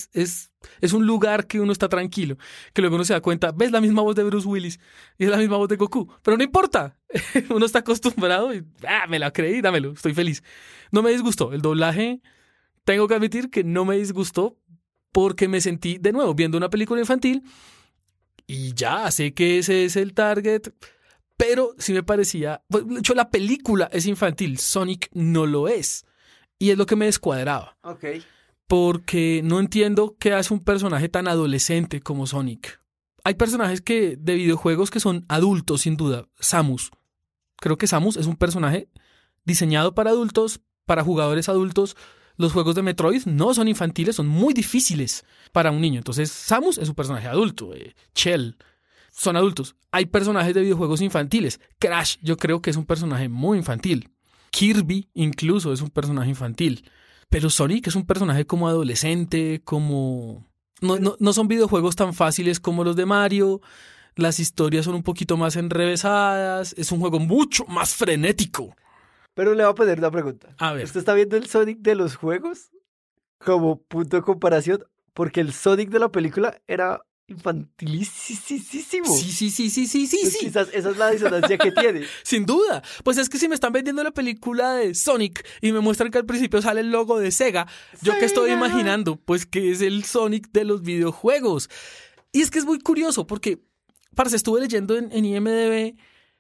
es un lugar que uno está tranquilo, que luego uno se da cuenta, ves la misma voz de Bruce Willis y es la misma voz de Goku, pero no importa, uno está acostumbrado y me la creí, dámelo, estoy feliz. No me disgustó, el doblaje tengo que admitir que no me disgustó porque me sentí de nuevo viendo una película infantil y ya, sé que ese es el target, pero sí me parecía... Pues, de hecho, la película es infantil, Sonic no lo es. Y es lo que me descuadraba. Ok. Porque no entiendo qué hace un personaje tan adolescente como Sonic. Hay personajes de videojuegos que son adultos, sin duda. Samus. Creo que Samus es un personaje diseñado para adultos, para jugadores adultos. Los juegos de Metroid no son infantiles, son muy difíciles para un niño. Entonces, Samus es un personaje adulto. Chell son adultos. Hay personajes de videojuegos infantiles. Crash, yo creo que es un personaje muy infantil. Kirby, incluso, es un personaje infantil. Pero Sonic es un personaje como adolescente, como... No son videojuegos tan fáciles como los de Mario. Las historias son un poquito más enrevesadas. Es un juego mucho más frenético. Pero le voy a poner una pregunta. A ver. ¿Usted está viendo el Sonic de los juegos como punto de comparación? Porque el Sonic de la película era infantilísimo. Sí. Quizás esa es la disonancia que tiene. Sin duda. Pues es que si me están vendiendo la película de Sonic y me muestran que al principio sale el logo de Sega, ¿yo qué estoy imaginando? Pues que es el Sonic de los videojuegos. Y es que es muy curioso porque, parce, estuve leyendo en IMDb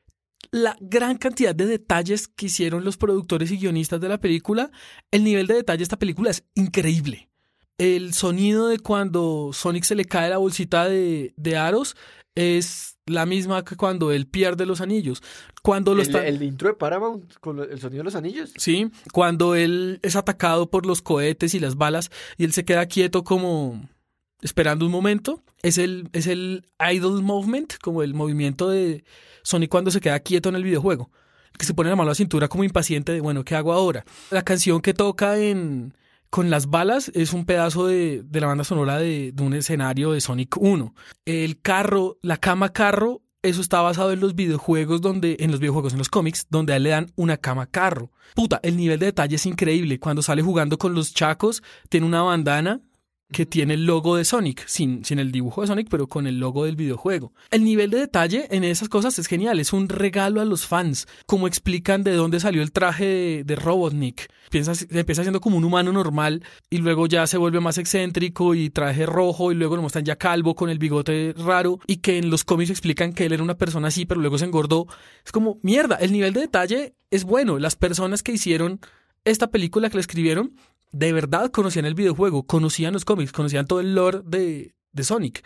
la gran cantidad de detalles que hicieron los productores y guionistas de la película. El nivel de detalle de esta película es increíble. El sonido de cuando Sonic se le cae la bolsita de aros es la misma que cuando él pierde los anillos. Cuando el intro de Paramount con el sonido de los anillos. Sí, cuando él es atacado por los cohetes y las balas y él se queda quieto como esperando un momento. Es el idle movement, como el movimiento de Sonic cuando se queda quieto en el videojuego. Que se pone la mano a la cintura como impaciente de, bueno, ¿qué hago ahora? La canción que toca con las balas es un pedazo de la banda sonora de un escenario de Sonic 1. El carro, la cama carro, eso está basado en los videojuegos, en los cómics, donde a él le dan una cama carro. Puta, el nivel de detalle es increíble. Cuando sale jugando con los chacos, tiene una bandana que tiene el logo de Sonic, sin el dibujo de Sonic, pero con el logo del videojuego. El nivel de detalle en esas cosas es genial, es un regalo a los fans. Como explican de dónde salió el traje de Robotnik. Empieza siendo como un humano normal y luego ya se vuelve más excéntrico y traje rojo y luego lo muestran ya calvo con el bigote raro y que en los cómics explican que él era una persona así, pero luego se engordó. Es como, mierda, el nivel de detalle es bueno. Las personas que hicieron esta película, que la escribieron, de verdad conocían el videojuego, conocían los cómics, conocían todo el lore de Sonic.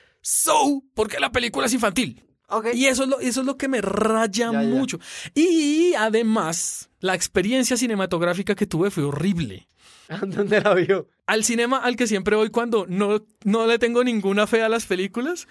Porque la película es infantil. Okay. Y eso es lo que me raya mucho. Y además, la experiencia cinematográfica que tuve fue horrible. ¿Dónde la vio? Al cinema al que siempre voy cuando no le tengo ninguna fe a las películas.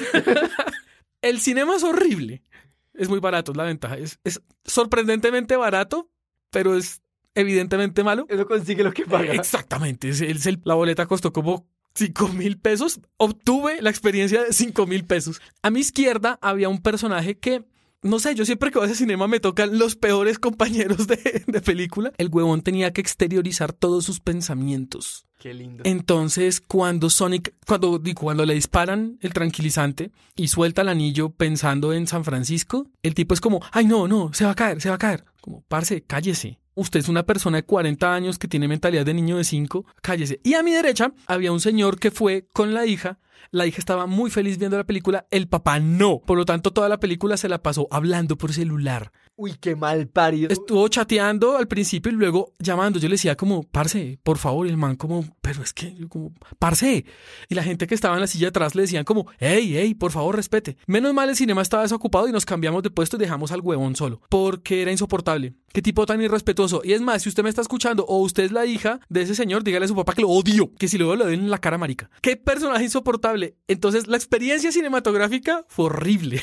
El cinema es horrible. Es muy barato, es la ventaja. Es sorprendentemente barato, pero es evidentemente malo. Eso consigue lo que paga. Exactamente. La boleta costó como 5,000 pesos. Obtuve la experiencia de 5,000 pesos. A mi izquierda había un personaje que, no sé, yo siempre que voy a ese cinema me tocan los peores compañeros de película. El huevón tenía que exteriorizar todos sus pensamientos. Qué lindo. Entonces, cuando le disparan el tranquilizante y suelta el anillo pensando en San Francisco, el tipo es como, ay, no, se va a caer. Como, parce, cállese. Usted es una persona de 40 años que tiene mentalidad de niño de 5, cállese. Y a mi derecha había un señor que fue con la hija. La hija estaba muy feliz viendo la película, el papá no. Por lo tanto, toda la película se la pasó hablando por celular. Uy, qué mal parido. Estuvo chateando al principio y luego llamando. Yo le decía como, parce, por favor. Y el man como, pero es que yo como, parce. Y la gente que estaba en la silla de atrás le decían como, hey, por favor, respete. Menos mal el cinema estaba desocupado y nos cambiamos de puesto y dejamos al huevón solo. Porque era insoportable. Qué tipo tan irrespetuoso. Y es más, si usted me está escuchando o usted es la hija de ese señor, dígale a su papá que lo odio. Que si luego le den en la cara, marica. Qué personaje insoportable. Entonces, la experiencia cinematográfica fue horrible.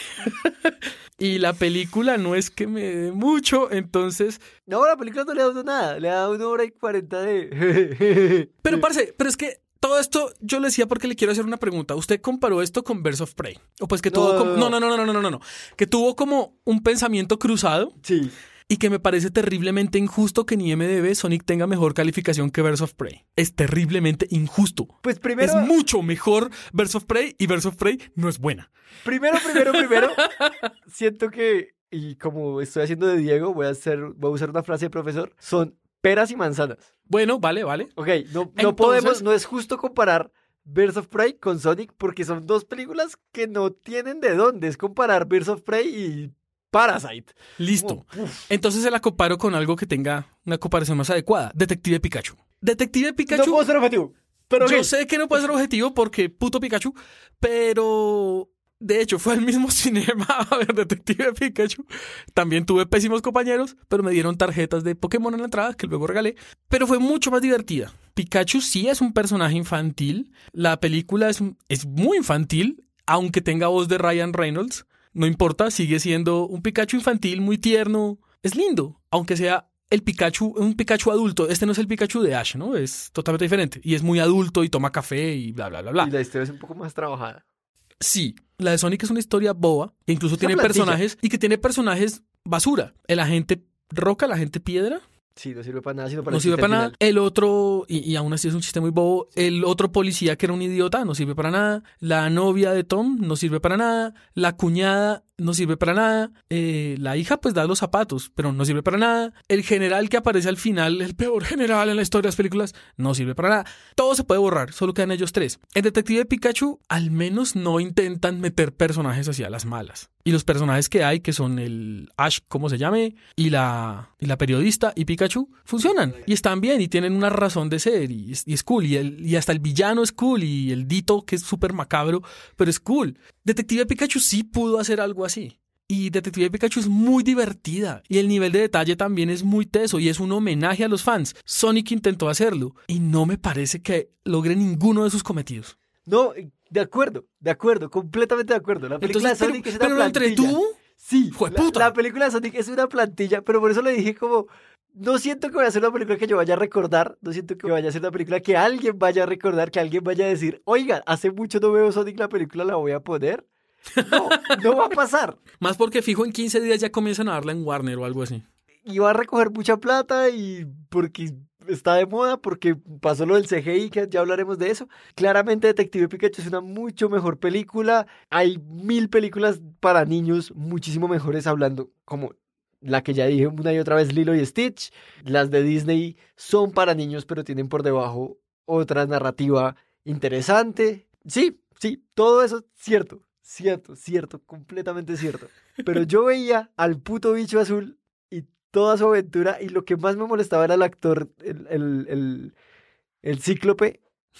Y la película no es que me dé mucho, entonces... No, la película no le da nada. Le da 1 hora y 40 de... Pero, parce, pero es que todo esto yo le decía porque le quiero hacer una pregunta. ¿Usted comparó esto con Birds of Prey? O pues que tuvo como... No. Que tuvo como un pensamiento cruzado. Sí. Y que me parece terriblemente injusto que en IMDb Sonic tenga mejor calificación que Birds of Prey. Es terriblemente injusto. Pues primero... Es mucho mejor Birds of Prey y Birds of Prey no es buena. Primero. Siento que, y como estoy haciendo de Diego, voy a usar una frase de profesor, son peras y manzanas. Bueno, vale. Ok, no podemos, no es justo comparar Birds of Prey con Sonic porque son dos películas que no tienen de dónde. Es comparar Birds of Prey y Parasite. Listo. Como, uf. Entonces se la comparo con algo que tenga una comparación más adecuada. Detective Pikachu. Detective No Pikachu. puedo ser objetivo. Pero Yo ok. sé que no puede ser objetivo porque puto Pikachu, pero de hecho fue al mismo cinema a ver Detective Pikachu. También tuve pésimos compañeros, pero me dieron tarjetas de Pokémon en la entrada que luego regalé. Pero fue mucho más divertida. Pikachu sí es un personaje infantil. La película es muy infantil, aunque tenga voz de Ryan Reynolds. No importa, sigue siendo un Pikachu infantil muy tierno. Es lindo, aunque sea el Pikachu, un Pikachu adulto. Este no es el Pikachu de Ash, ¿no? Es totalmente diferente. Y es muy adulto y toma café y bla, bla, bla, bla. Y la historia es un poco más trabajada. Sí, la de Sonic es una historia boba, que incluso Es tiene una plantilla. personajes y que tiene personajes basura. El agente roca, el agente piedra, Sí, no sirve para nada, sino para no el sirve chiste para al nada. final. El otro, y aún así es un chiste muy bobo, el otro policía que era un idiota no sirve para nada. La novia de Tom no sirve para nada. La cuñada no sirve para nada. La hija pues da los zapatos, pero no sirve para nada. El general que aparece al final, el peor general en la historia de las películas, no sirve para nada. Todo se puede borrar, solo quedan ellos tres. En Detective Pikachu al menos no intentan meter personajes hacia las malas. Y los personajes que hay, que son el Ash, como se llame, y la periodista y Pikachu, funcionan. Y están bien y tienen una razón de ser. Y es cool. Y hasta el villano es cool. Y el Dito, que es súper macabro, pero es cool. Detective Pikachu sí pudo hacer algo así. Y Detective Pikachu es muy divertida. Y el nivel de detalle también es muy teso. Y es un homenaje a los fans. Sonic intentó hacerlo. Y no me parece que logre ninguno de sus cometidos. No, de acuerdo, completamente de acuerdo. La película Entonces, de Sonic es una pero lo plantilla. entretuvo. Sí, ¡Jueputa! la película de Sonic es una plantilla, pero por eso le dije como, no siento que vaya a ser una película que yo vaya a recordar, no siento que vaya a ser una película que alguien vaya a recordar, que alguien vaya a decir, oiga, hace mucho no veo Sonic, la película la voy a poner. No, no va a pasar. Más porque fijo en 15 días ya comienzan a darla en Warner o algo así. Y va a recoger mucha plata y porque está de moda, porque pasó lo del CGI, que ya hablaremos de eso. Claramente Detective Pikachu es una mucho mejor película. Hay 1000 películas para niños muchísimo mejores hablando, como la que ya dije una y otra vez, Lilo y Stitch. Las de Disney son para niños, pero tienen por debajo otra narrativa interesante. Sí, todo eso es cierto, completamente cierto. Pero yo veía al puto bicho azul y toda su aventura, y lo que más me molestaba era el actor, el cíclope.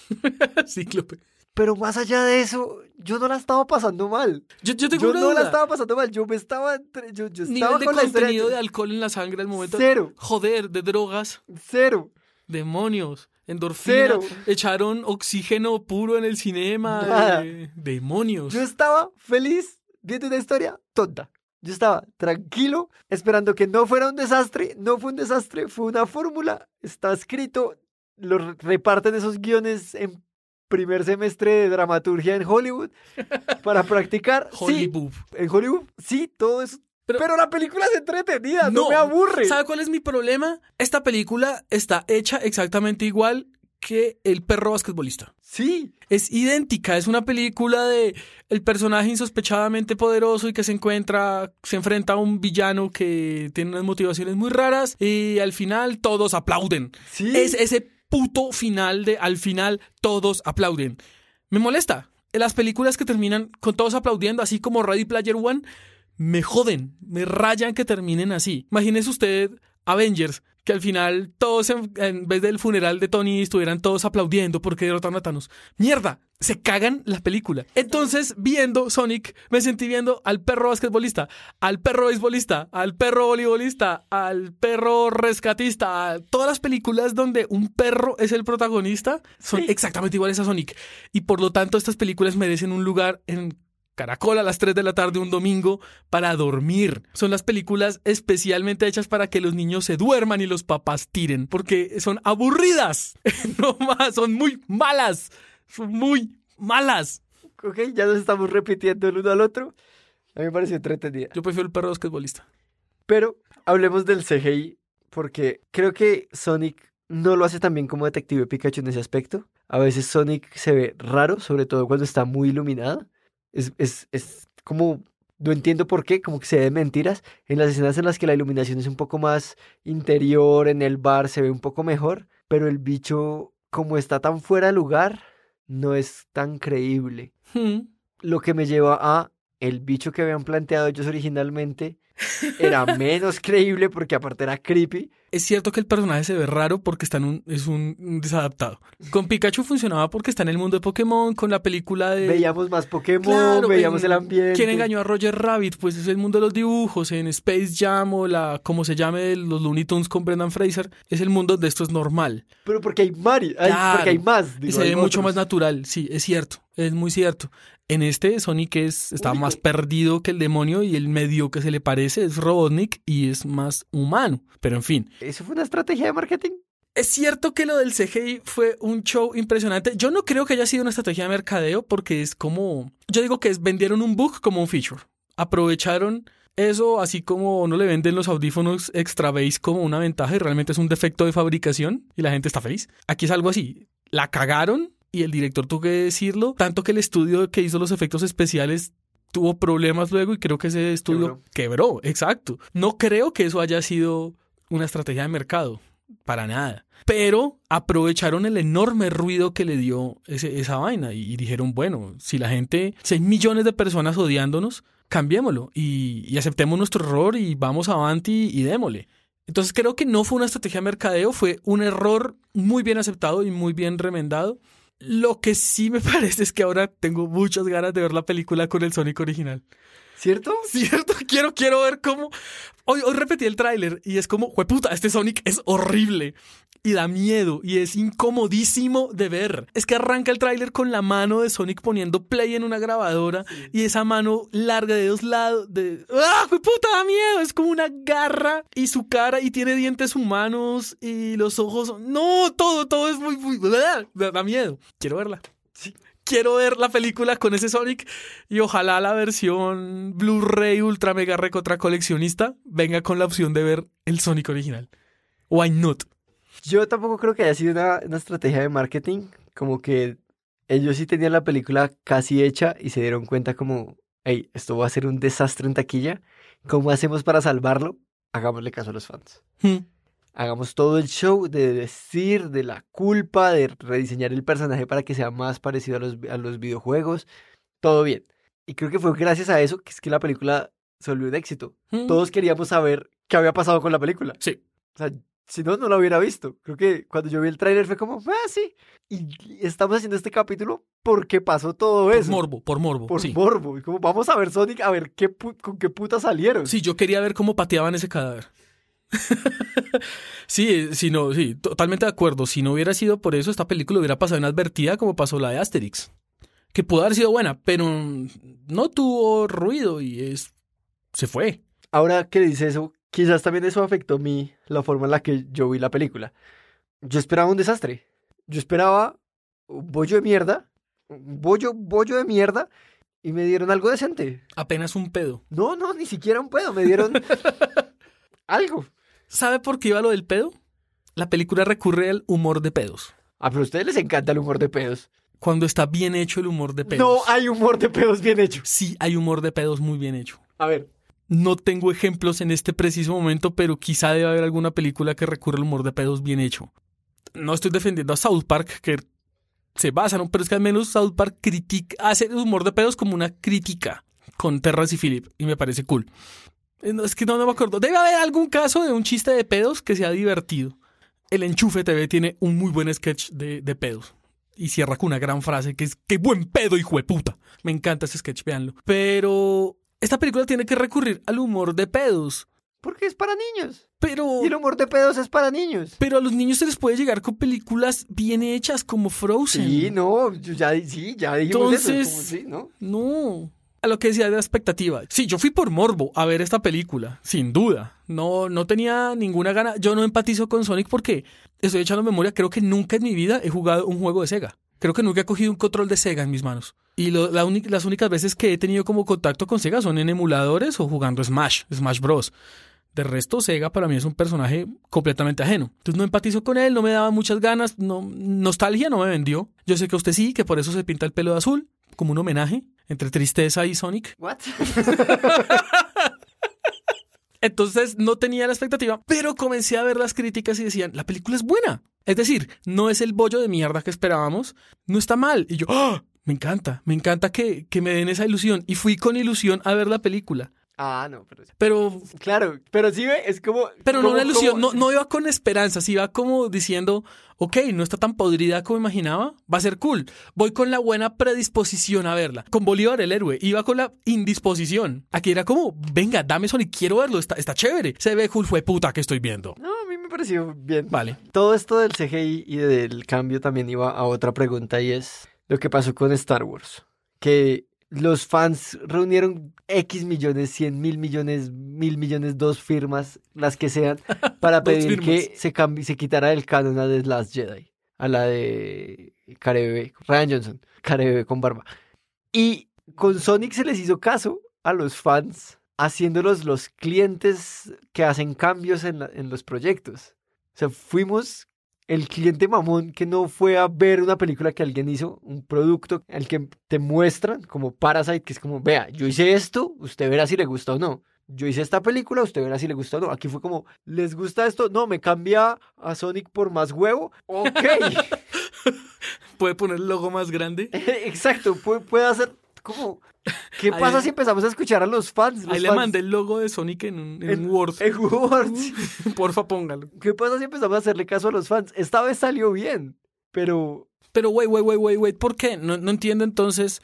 Cíclope. Pero más allá de eso, yo no la estaba pasando mal. Yo tengo Yo una no duda. la estaba pasando mal. Yo me estaba. Yo estaba Nivel de con la historia. contenido de alcohol en la sangre al momento. Cero. Joder, de drogas, Cero. demonios, endorfina. Cero. Echaron oxígeno puro en el cinema. Nada. Demonios. Yo estaba feliz viendo una historia tonta. Yo estaba tranquilo, esperando que no fuera un desastre. No fue un desastre, fue una fórmula. Está escrito. Lo reparten esos guiones en primer semestre de dramaturgia en Hollywood para practicar. Hollywood. Sí, en Hollywood, sí, todo eso. Pero la película es entretenida, no me aburre. ¿Sabe cuál es mi problema? Esta película está hecha exactamente igual que El perro basquetbolista. Sí. Es idéntica, es una película de el personaje insospechadamente poderoso y que se enfrenta a un villano que tiene unas motivaciones muy raras y al final todos aplauden. Sí. Es ese puto final de al final todos aplauden. Me molesta. Las películas que terminan con todos aplaudiendo, así como Ready Player One, me joden, me rayan que terminen así. Imagínese usted Avengers, que al final todos en vez del funeral de Tony estuvieran todos aplaudiendo porque derrotaron a Thanos. ¡Mierda! Se cagan la película. Entonces, viendo Sonic, me sentí viendo al perro basquetbolista, al perro beisbolista, al perro voleibolista, al perro rescatista. A todas las películas donde un perro es el protagonista son exactamente iguales a Sonic. Y por lo tanto, estas películas merecen un lugar en Caracol a las 3 de la tarde un domingo para dormir. Son las películas especialmente hechas para que los niños se duerman y los papás tiren, porque son aburridas. No más, son muy malas. Son muy malas. Ok, ya nos estamos repitiendo el uno al otro. A mí me pareció entretenida. Yo prefiero el perro basquetbolista. Pero hablemos del CGI, porque creo que Sonic no lo hace tan bien como Detective Pikachu en ese aspecto. A veces Sonic se ve raro, sobre todo cuando está muy iluminada. Es como, no entiendo por qué, como que se ve mentiras. En las escenas en las que la iluminación es un poco más interior, en el bar se ve un poco mejor, pero el bicho, como está tan fuera de lugar, no es tan creíble. Hmm. Lo que me lleva a el bicho que habían planteado ellos originalmente era menos creíble porque aparte era creepy. Es cierto que el personaje se ve raro porque es un desadaptado. Con Pikachu funcionaba porque está en el mundo de Pokémon, con la película de... Veíamos más Pokémon, Claro, veíamos el ambiente. ¿Quién engañó a Roger Rabbit? Pues es el mundo de los dibujos, en Space Jam o como se llame, los Looney Tunes con Brendan Fraser, es el mundo de esto es normal. Pero porque hay Claro. porque hay más. Y digo, se hay ve mucho otros. más natural, sí, es cierto, es muy cierto. En este, Sonic está Único. más perdido que el demonio y el medio que se le parece es Robotnik y es más humano. Pero en fin, ¿Eso fue una estrategia de marketing? es cierto que lo del CGI fue un show impresionante. Yo no creo que haya sido una estrategia de mercadeo porque es como... Yo digo que vendieron un bug como un feature. Aprovecharon eso, así como no le venden los audífonos extra bass como una ventaja y realmente es un defecto de fabricación y la gente está feliz. Aquí es algo así. La cagaron y el director tuvo que decirlo. Tanto que el estudio que hizo los efectos especiales tuvo problemas luego y creo que ese estudio quebró. Exacto. No creo que eso haya sido una estrategia de mercado. Para nada. Pero aprovecharon el enorme ruido que le dio esa vaina y dijeron, bueno, si la gente, 6 millones de personas odiándonos, cambiémoslo y aceptemos nuestro error y vamos avanti y démosle. Entonces creo que no fue una estrategia de mercadeo, fue un error muy bien aceptado y muy bien remendado. Lo que sí me parece es que ahora tengo muchas ganas de ver la película con el Sonic original. ¿Cierto? ¿Cierto? Quiero ver cómo... Hoy repetí el tráiler y es como, jueputa, este Sonic es horrible y da miedo y es incomodísimo de ver. Es que arranca el tráiler con la mano de Sonic poniendo play en una grabadora y esa mano larga de 2 lados ¡ah, jueputa, da miedo! Es como una garra y su cara y tiene dientes humanos y los ojos... No, todo es muy... Da miedo. Quiero verla. Sí. Quiero ver la película con ese Sonic y ojalá la versión Blu-ray ultra mega recontra coleccionista venga con la opción de ver el Sonic original. Why not? Yo tampoco creo que haya sido una estrategia de marketing. Como que ellos sí tenían la película casi hecha y se dieron cuenta como, hey, esto va a ser un desastre en taquilla. ¿Cómo hacemos para salvarlo? Hagámosle caso a los fans. Hagamos todo el show de decir de la culpa, de rediseñar el personaje para que sea más parecido a los videojuegos. Todo bien. Y creo que fue gracias a eso que es que la película se volvió un éxito. Todos queríamos saber qué había pasado con la película. Sí. O sea, si no, no la hubiera visto. Creo que cuando yo vi el tráiler fue como, sí. Y estamos haciendo este capítulo porque pasó todo eso. Por morbo. Por sí. morbo. Y como vamos a ver Sonic, a ver con qué puta salieron. Sí, yo quería ver cómo pateaban ese cadáver. Sí, totalmente de acuerdo. Si no hubiera sido por eso, esta película hubiera pasado inadvertida como pasó la de Asterix. Que pudo haber sido buena, pero no tuvo ruido y se fue. Ahora que dice eso, quizás también eso afectó la forma en la que yo vi la película. Yo esperaba un desastre. Yo esperaba un bollo de mierda. Un bollo de mierda. Y me dieron algo decente. Apenas un pedo. No, ni siquiera un pedo. Me dieron algo. ¿Sabe por qué iba lo del pedo? La película recurre al humor de pedos. Pero a ustedes les encanta el humor de pedos. Cuando está bien hecho el humor de pedos. No hay humor de pedos bien hecho. Sí, hay humor de pedos muy bien hecho. A ver. No tengo ejemplos en este preciso momento, pero quizá debe haber alguna película que recurra al humor de pedos bien hecho. No estoy defendiendo a South Park, que se basa, ¿no? Pero es que al menos South Park hace el humor de pedos como una crítica con Terrence y Phillip, y me parece cool. Es que no me acuerdo. Debe haber algún caso de un chiste de pedos que sea divertido. El Enchufe TV tiene un muy buen sketch de pedos. Y cierra con una gran frase que es ¡qué buen pedo, hijo de puta! Me encanta ese sketch, véanlo. Pero esta película tiene que recurrir al humor de pedos. Porque es para niños. Pero... Y el humor de pedos es para niños. Pero a los niños se les puede llegar con películas bien hechas como Frozen. Sí, no, ya dijimos entonces, eso. Como, sí, ¿no? No. A lo que decía de la expectativa. Sí, yo fui por morbo a ver esta película, sin duda. No tenía ninguna gana. Yo no empatizo con Sonic porque, estoy echando memoria, creo que nunca en mi vida he jugado un juego de Sega. Creo que nunca he cogido un control de Sega en mis manos. Y las únicas veces que he tenido como contacto con Sega son en emuladores o jugando Smash Bros. De resto, Sega para mí es un personaje completamente ajeno. Entonces no empatizo con él, no me daba muchas ganas, nostalgia no me vendió. Yo sé que usted sí, que por eso se pinta el pelo de azul, como un homenaje entre Tristeza y Sonic. ¿What? Entonces no tenía la expectativa, pero comencé a ver las críticas y decían, la película es buena. Es decir, no es el bollo de mierda que esperábamos, no está mal. Y yo, ¡oh! Me encanta que me den esa ilusión. Y fui con ilusión a ver la película. Ah, no, Pero claro, pero sí ve, es como... Pero como, no una ilusión, como- no iba con esperanzas, iba como diciendo, ok, no está tan podrida como imaginaba, va a ser cool. Voy con la buena predisposición a verla. Con Bolívar el héroe, iba con la indisposición. Aquí era como, venga, dame Sonic, quiero verlo, está chévere. Se ve cool, fue puta que estoy viendo. No, a mí me pareció bien. Vale. Todo esto del CGI y del cambio también iba a otra pregunta y es lo que pasó con Star Wars. Que los fans reunieron X millones, 100.000 millones, 1.000 millones, 2 firmas, las que sean, para Dos pedir firmas. que se quitara del canon a The Last Jedi, a la de Carebebe, Ryan Johnson, Carebebe con barba. Y con Sonic se les hizo caso a los fans, haciéndolos los clientes que hacen cambios en los proyectos. O sea, fuimos el cliente mamón que no fue a ver una película que alguien hizo, un producto al que te muestran como Parasite, que es como, vea, yo hice esto, usted verá si le gusta o no. Yo hice esta película, usted verá si le gusta o no. Aquí fue como, ¿les gusta esto? No, me cambia a Sonic por más huevo. Ok. ¿Puede poner el logo más grande? Exacto, puede hacer como... ¿Qué Ahí- pasa si empezamos a escuchar a los fans? Ahí le mandé el logo de Sonic en un Word. En Word. Porfa, póngalo. ¿Qué pasa si empezamos a hacerle caso a los fans? Esta vez salió bien, pero... Pero, wait, ¿por qué? No entiendo entonces.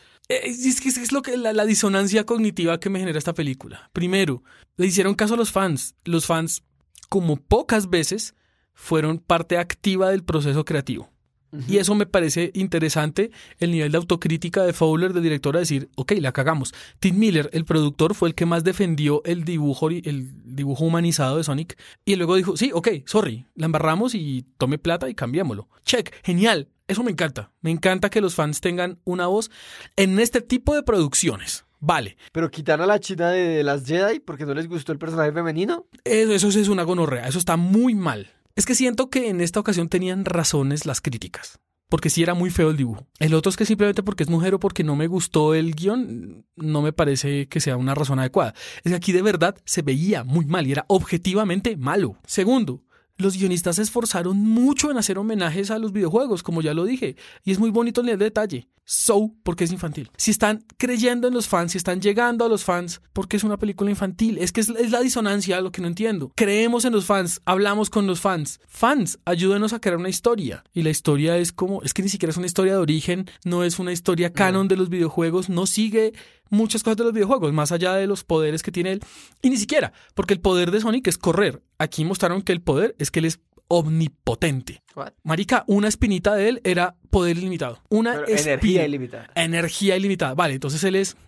Es lo que la disonancia cognitiva que me genera esta película. Primero, le hicieron caso a los fans. Los fans, como pocas veces, fueron parte activa del proceso creativo. Y eso me parece interesante, el nivel de autocrítica de Fowler, del director, a decir, ok, la cagamos. Tim Miller, el productor, fue el que más defendió el dibujo humanizado de Sonic. Y luego dijo, sí, ok, sorry, la embarramos y tome plata y cambiémoslo. Check, genial, eso me encanta. Me encanta que los fans tengan una voz en este tipo de producciones. Vale. Pero quitar a la china de las Jedi porque no les gustó el personaje femenino. Eso es una gonorrea, eso está muy mal. Es que siento que en esta ocasión tenían razones las críticas, porque sí era muy feo el dibujo. El otro es que simplemente porque es mujer o porque no me gustó el guión, no me parece que sea una razón adecuada. Es que aquí de verdad se veía muy mal y era objetivamente malo. Segundo, los guionistas se esforzaron mucho en hacer homenajes a los videojuegos, como ya lo dije, y es muy bonito el nivel de detalle. Porque es infantil. Si están creyendo en los fans, si están llegando a los fans, porque es una película infantil. Es que es la disonancia, lo que no entiendo. Creemos en los fans, hablamos con los fans. Fans, ayúdenos a crear una historia. Y la historia es que ni siquiera es una historia de origen, no es una historia canon de los videojuegos, no sigue muchas cosas de los videojuegos, más allá de los poderes que tiene él. Y ni siquiera, porque el poder de Sonic es correr. Aquí mostraron que el poder es que él es omnipotente. What? Marica, una espinita de él era poder ilimitado. Pero energía ilimitada. Energía ilimitada. Vale, entonces él es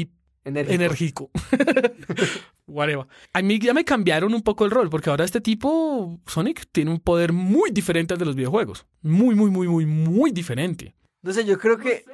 enérgico. Whatever. A mí ya me cambiaron un poco el rol, porque ahora este tipo, Sonic, tiene un poder muy diferente al de los videojuegos. Muy diferente. No sé, yo creo que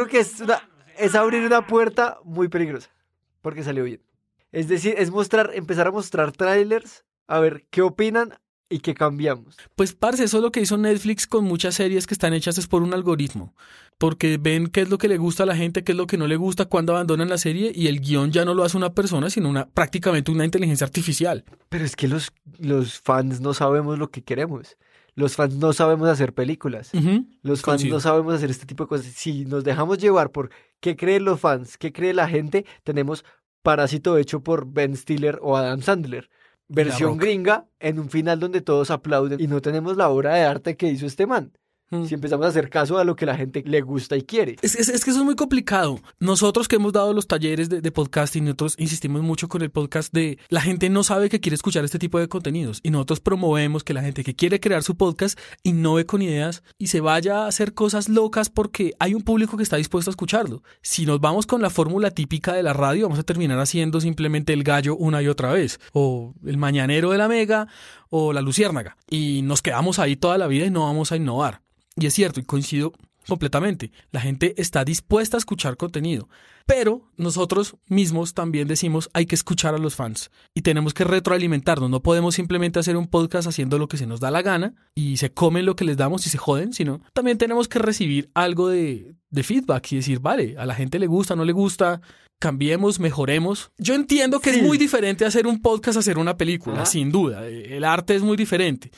es abrir una puerta muy peligrosa, porque salió bien. Es decir, empezar a mostrar trailers, a ver qué opinan y qué cambiamos. Pues, parce, eso es lo que hizo Netflix con muchas series que están hechas es por un algoritmo. Porque ven qué es lo que le gusta a la gente, qué es lo que no le gusta, cuando abandonan la serie, y el guión ya no lo hace una persona, sino prácticamente una inteligencia artificial. Pero es que los fans no sabemos lo que queremos. Los fans no sabemos hacer películas. Los fans Coincido. no sabemos hacer este tipo de cosas. Si nos dejamos llevar por qué creen los fans, qué cree la gente, tenemos Parásito hecho por Ben Stiller o Adam Sandler. Versión Rock. gringa, en un final donde todos aplauden y no tenemos la obra de arte que hizo este man. Si empezamos a hacer caso a lo que la gente le gusta y quiere. Es que eso es muy complicado. Nosotros que hemos dado los talleres de podcasting, nosotros insistimos mucho con el podcast de la gente no sabe que quiere escuchar este tipo de contenidos, y nosotros promovemos que la gente que quiere crear su podcast innove con ideas y se vaya a hacer cosas locas porque hay un público que está dispuesto a escucharlo. Si nos vamos con la fórmula típica de la radio, vamos a terminar haciendo simplemente el gallo una y otra vez, o el mañanero de la Mega, o la luciérnaga, y nos quedamos ahí toda la vida y no vamos a innovar. Y es cierto, y coincido completamente. La gente está dispuesta a escuchar contenido. Pero nosotros mismos también decimos hay que escuchar a los fans y tenemos que retroalimentarnos. No podemos simplemente hacer un podcast haciendo lo que se nos da la gana y se comen lo que les damos y se joden, sino también tenemos que recibir algo de feedback y decir, vale, a la gente le gusta, no le gusta, cambiemos, mejoremos. Yo entiendo que es muy diferente hacer un podcast a hacer una película, sin duda. El arte es muy diferente.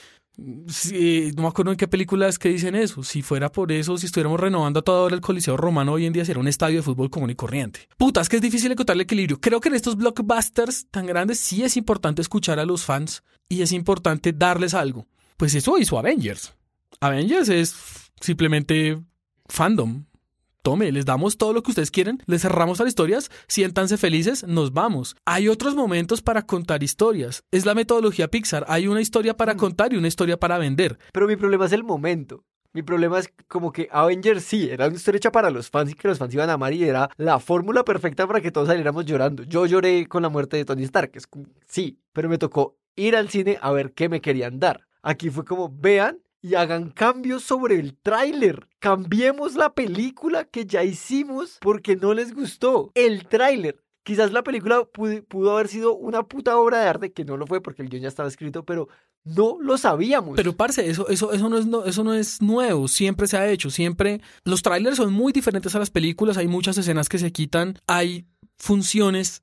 Sí, no me acuerdo en qué película es que dicen eso. Si fuera por eso, si estuviéramos renovando a toda hora el Coliseo Romano, hoy en día sería un estadio de fútbol común y corriente. Puta, es que es difícil encontrar el equilibrio. Creo que en estos blockbusters tan grandes sí es importante escuchar a los fans y es importante darles algo. Pues eso hizo Avengers. Avengers es simplemente fandom. Tome, les damos todo lo que ustedes quieren, les cerramos las historias, siéntanse felices, nos vamos. Hay otros momentos para contar historias. Es la metodología Pixar. Hay una historia para contar y una historia para vender. Pero mi problema es el momento. Mi problema es como que Avengers sí, era una historia hecha para los fans y que los fans iban a amar y era la fórmula perfecta para que todos saliéramos llorando. Yo lloré con la muerte de Tony Stark, sí, pero me tocó ir al cine a ver qué me querían dar. Aquí fue como, vean y hagan cambios sobre el tráiler. Cambiemos la película que ya hicimos porque no les gustó. El tráiler. Quizás la película pudo haber sido una puta obra de arte, que no lo fue porque el guión ya estaba escrito, pero no lo sabíamos. Pero parce, eso no es nuevo, siempre se ha hecho, siempre. Los trailers son muy diferentes a las películas, hay muchas escenas que se quitan, hay funciones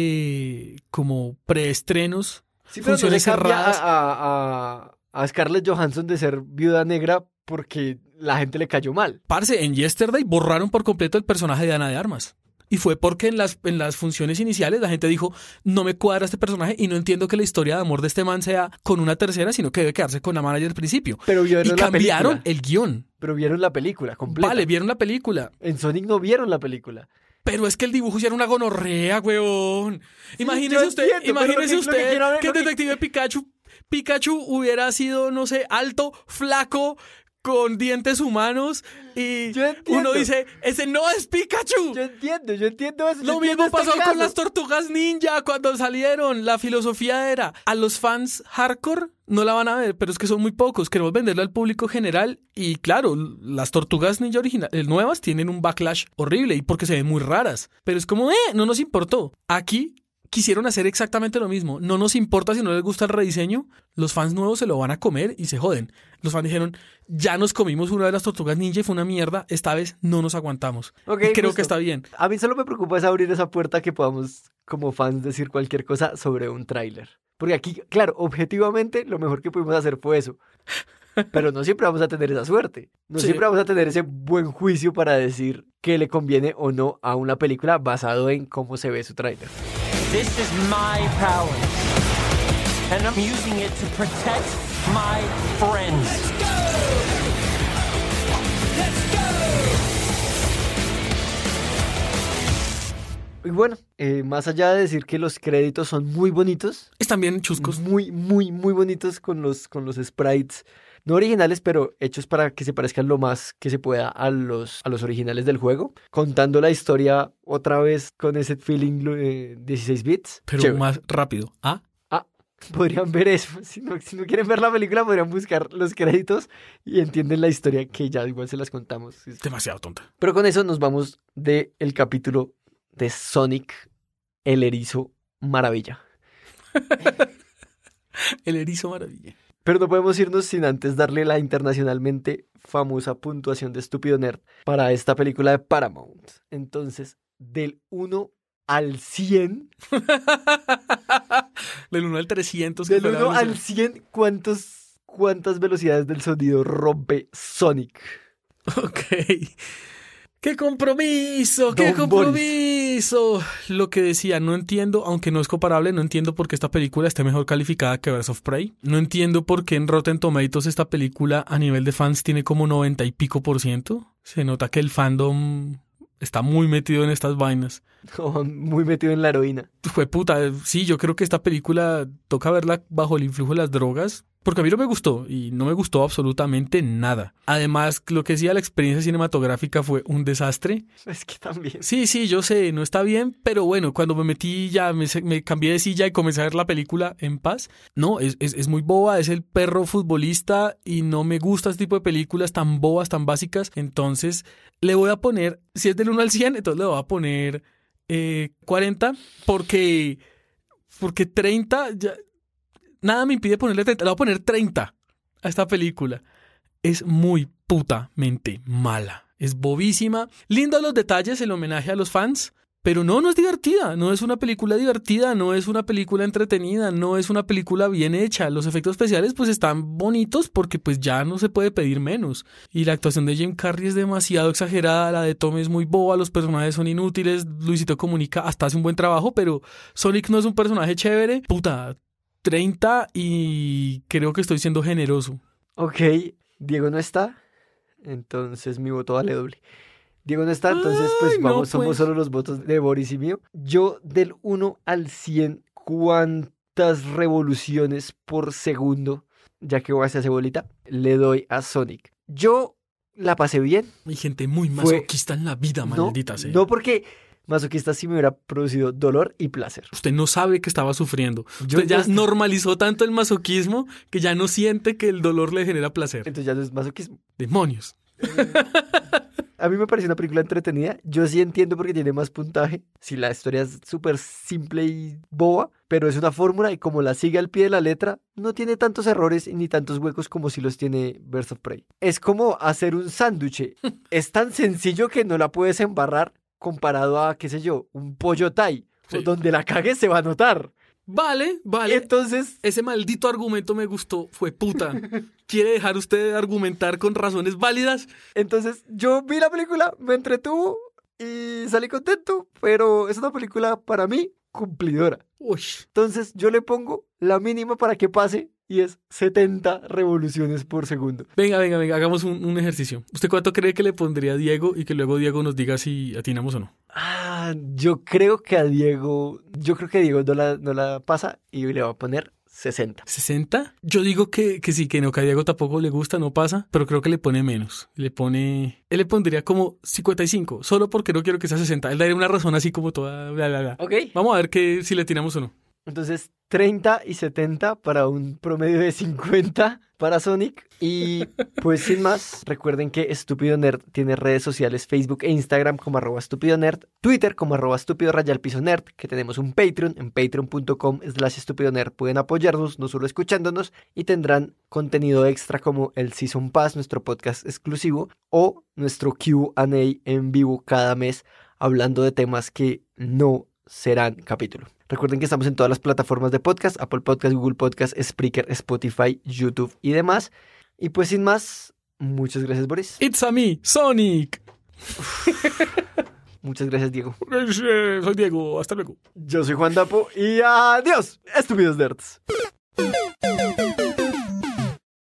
de como preestrenos, sí, pero funciones no le cambia cerradas. A Scarlett Johansson de ser viuda negra porque la gente le cayó mal. Parce, en Yesterday borraron por completo el personaje de Ana de Armas. Y fue porque en las funciones iniciales la gente dijo, no me cuadra este personaje y no entiendo que la historia de amor de este man sea con una tercera, sino que debe quedarse con la manager al principio. Pero vieron y cambiaron el guión. Pero vieron la película completa. Vale, vieron la película. En Sonic no vieron la película. Pero es que el dibujo ya era una gonorrea, weón. Sí, imagínese usted que el que detective Pikachu hubiera sido, no sé, alto, flaco, con dientes humanos y uno dice, ese no es Pikachu. Yo entiendo eso. Lo mismo pasó con las tortugas ninja cuando salieron. La filosofía era, a los fans hardcore no la van a ver, pero es que son muy pocos. Queremos venderlo al público general y claro, las tortugas ninja originales nuevas tienen un backlash horrible y porque se ven muy raras. Pero es como, no nos importó. Aquí quisieron hacer exactamente lo mismo. No nos importa si no les gusta el rediseño. Los fans nuevos se lo van a comer y se joden. Los fans dijeron, ya nos comimos una de las tortugas ninja y fue una mierda. Esta vez no nos aguantamos. Okay, y creo que está bien. A mí solo me preocupa es abrir esa puerta que podamos, como fans, decir cualquier cosa sobre un tráiler. Porque aquí, claro, objetivamente, lo mejor que pudimos hacer fue eso. Pero no siempre vamos a tener esa suerte. No siempre vamos a tener ese buen juicio para decir qué le conviene o no a una película basado en cómo se ve su tráiler. This is my power, and I'm using it to protect my friends. Y bueno, más allá de decir que los créditos son muy bonitos. Están bien chuscos. Muy, muy, muy bonitos con los sprites. No originales, pero hechos para que se parezcan lo más que se pueda a los originales del juego. Contando la historia otra vez con ese feeling 16 bits. Pero chévere. más rápido. Podrían ver eso. Si no quieren ver la película, podrían buscar los créditos y entienden la historia que ya igual se las contamos. Demasiado tonta. Pero con eso nos vamos del capítulo de Sonic, el erizo maravilla. El erizo maravilla. Pero no podemos irnos sin antes darle la internacionalmente famosa puntuación de Estúpido Nerd para esta película de Paramount. Entonces, del 1 al 100... Del 1 al 300. Del 1 al 100, ¿cuántas velocidades del sonido rompe Sonic? Ok. ¡Qué compromiso! ¡Qué Don compromiso! Lo que decía, no entiendo, aunque no es comparable, no entiendo por qué esta película esté mejor calificada que Birds of Prey. No entiendo por qué en Rotten Tomatoes esta película a nivel de fans tiene como 90 y pico %. Se nota que el fandom está muy metido en estas vainas. Oh, muy metido en la heroína. Fue puta, sí, yo creo que esta película toca verla bajo el influjo de las drogas, Porque a mí no me gustó y no me gustó absolutamente nada. Además, lo que decía la experiencia cinematográfica fue un desastre. Es que también. Sí, yo sé, no está bien, pero bueno, cuando me metí ya, me cambié de silla y comencé a ver la película en paz. No, es muy boba, es el perro futbolista y no me gusta este tipo de películas tan bobas, tan básicas. Entonces, le voy a poner, si es del 1 al 100, entonces le voy a poner 40 porque 30 ya... Nada me impide ponerle 30. Le voy a poner 30 a esta película. Es muy putamente mala. Es bobísima. Lindo los detalles, el homenaje a los fans. Pero no es divertida. No es una película divertida. No es una película entretenida. No es una película bien hecha. Los efectos especiales pues están bonitos porque pues ya no se puede pedir menos. Y la actuación de Jim Carrey es demasiado exagerada. La de Tom es muy boba. Los personajes son inútiles. Luisito Comunica hasta hace un buen trabajo. Pero Sonic no es un personaje chévere. Puta... 30 y creo que estoy siendo generoso. Ok, Diego no está, entonces mi voto vale doble. Diego no está, entonces pues vamos, somos solo los votos de Boris y mío. Yo del 1 al 100, ¿cuántas revoluciones por segundo, ya que voy a hacer bolita, le doy a Sonic? Yo la pasé bien. Hay gente muy masoquista en la vida, maldita sea. No porque... masoquista sí me hubiera producido dolor y placer. Usted no sabe que estaba sufriendo. Usted ya normalizó tanto el masoquismo que ya no siente que el dolor le genera placer. Entonces ya no es masoquismo. ¡Demonios! A mí me pareció una película entretenida. Yo sí entiendo porque tiene más puntaje. Si la historia es súper simple y boba, pero es una fórmula y como la sigue al pie de la letra, no tiene tantos errores ni tantos huecos como si los tiene Birds of Prey. Es como hacer un sándwich. Es tan sencillo que no la puedes embarrar comparado a, qué sé yo, un pollo thai, sí, donde la cagues se va a notar. Vale. Entonces... ese maldito argumento me gustó, fue puta. ¿Quiere dejar usted de argumentar con razones válidas? Entonces, yo vi la película, me entretuvo y salí contento, pero es una película para mí cumplidora. Uy. Entonces, yo le pongo la mínima para que pase y es 70 revoluciones por segundo. Venga, hagamos un ejercicio. ¿Usted cuánto cree que le pondría a Diego y que luego Diego nos diga si atinamos o no? Yo creo que Diego no la pasa y le va a poner 60. ¿60? Yo digo que sí, que no, que a Diego tampoco le gusta, no pasa, pero creo que le pone menos. Él le pondría como 55, solo porque no quiero que sea 60. Él daría una razón así como toda bla, bla, bla. Ok. Vamos a ver si le tiramos o no. Entonces, 30 y 70 para un promedio de 50 para Sonic. Y pues sin más, recuerden que Estúpido Nerd tiene redes sociales, Facebook e Instagram como @estúpidonerd, Twitter como @estúpido_nerd, que tenemos un Patreon en patreon.com/estúpidonerd. Pueden apoyarnos, no solo escuchándonos, y tendrán contenido extra como el Season Pass, nuestro podcast exclusivo, o nuestro Q&A en vivo cada mes, hablando de temas que no serán capítulo. Recuerden que estamos en todas las plataformas de podcast, Apple Podcast, Google Podcast, Spreaker, Spotify, YouTube y demás. Y pues sin más, muchas gracias, Boris. It's a me, Sonic. Muchas gracias, Diego. Soy Diego, hasta luego. Yo soy Juan Dapo y adiós, estúpidos nerds.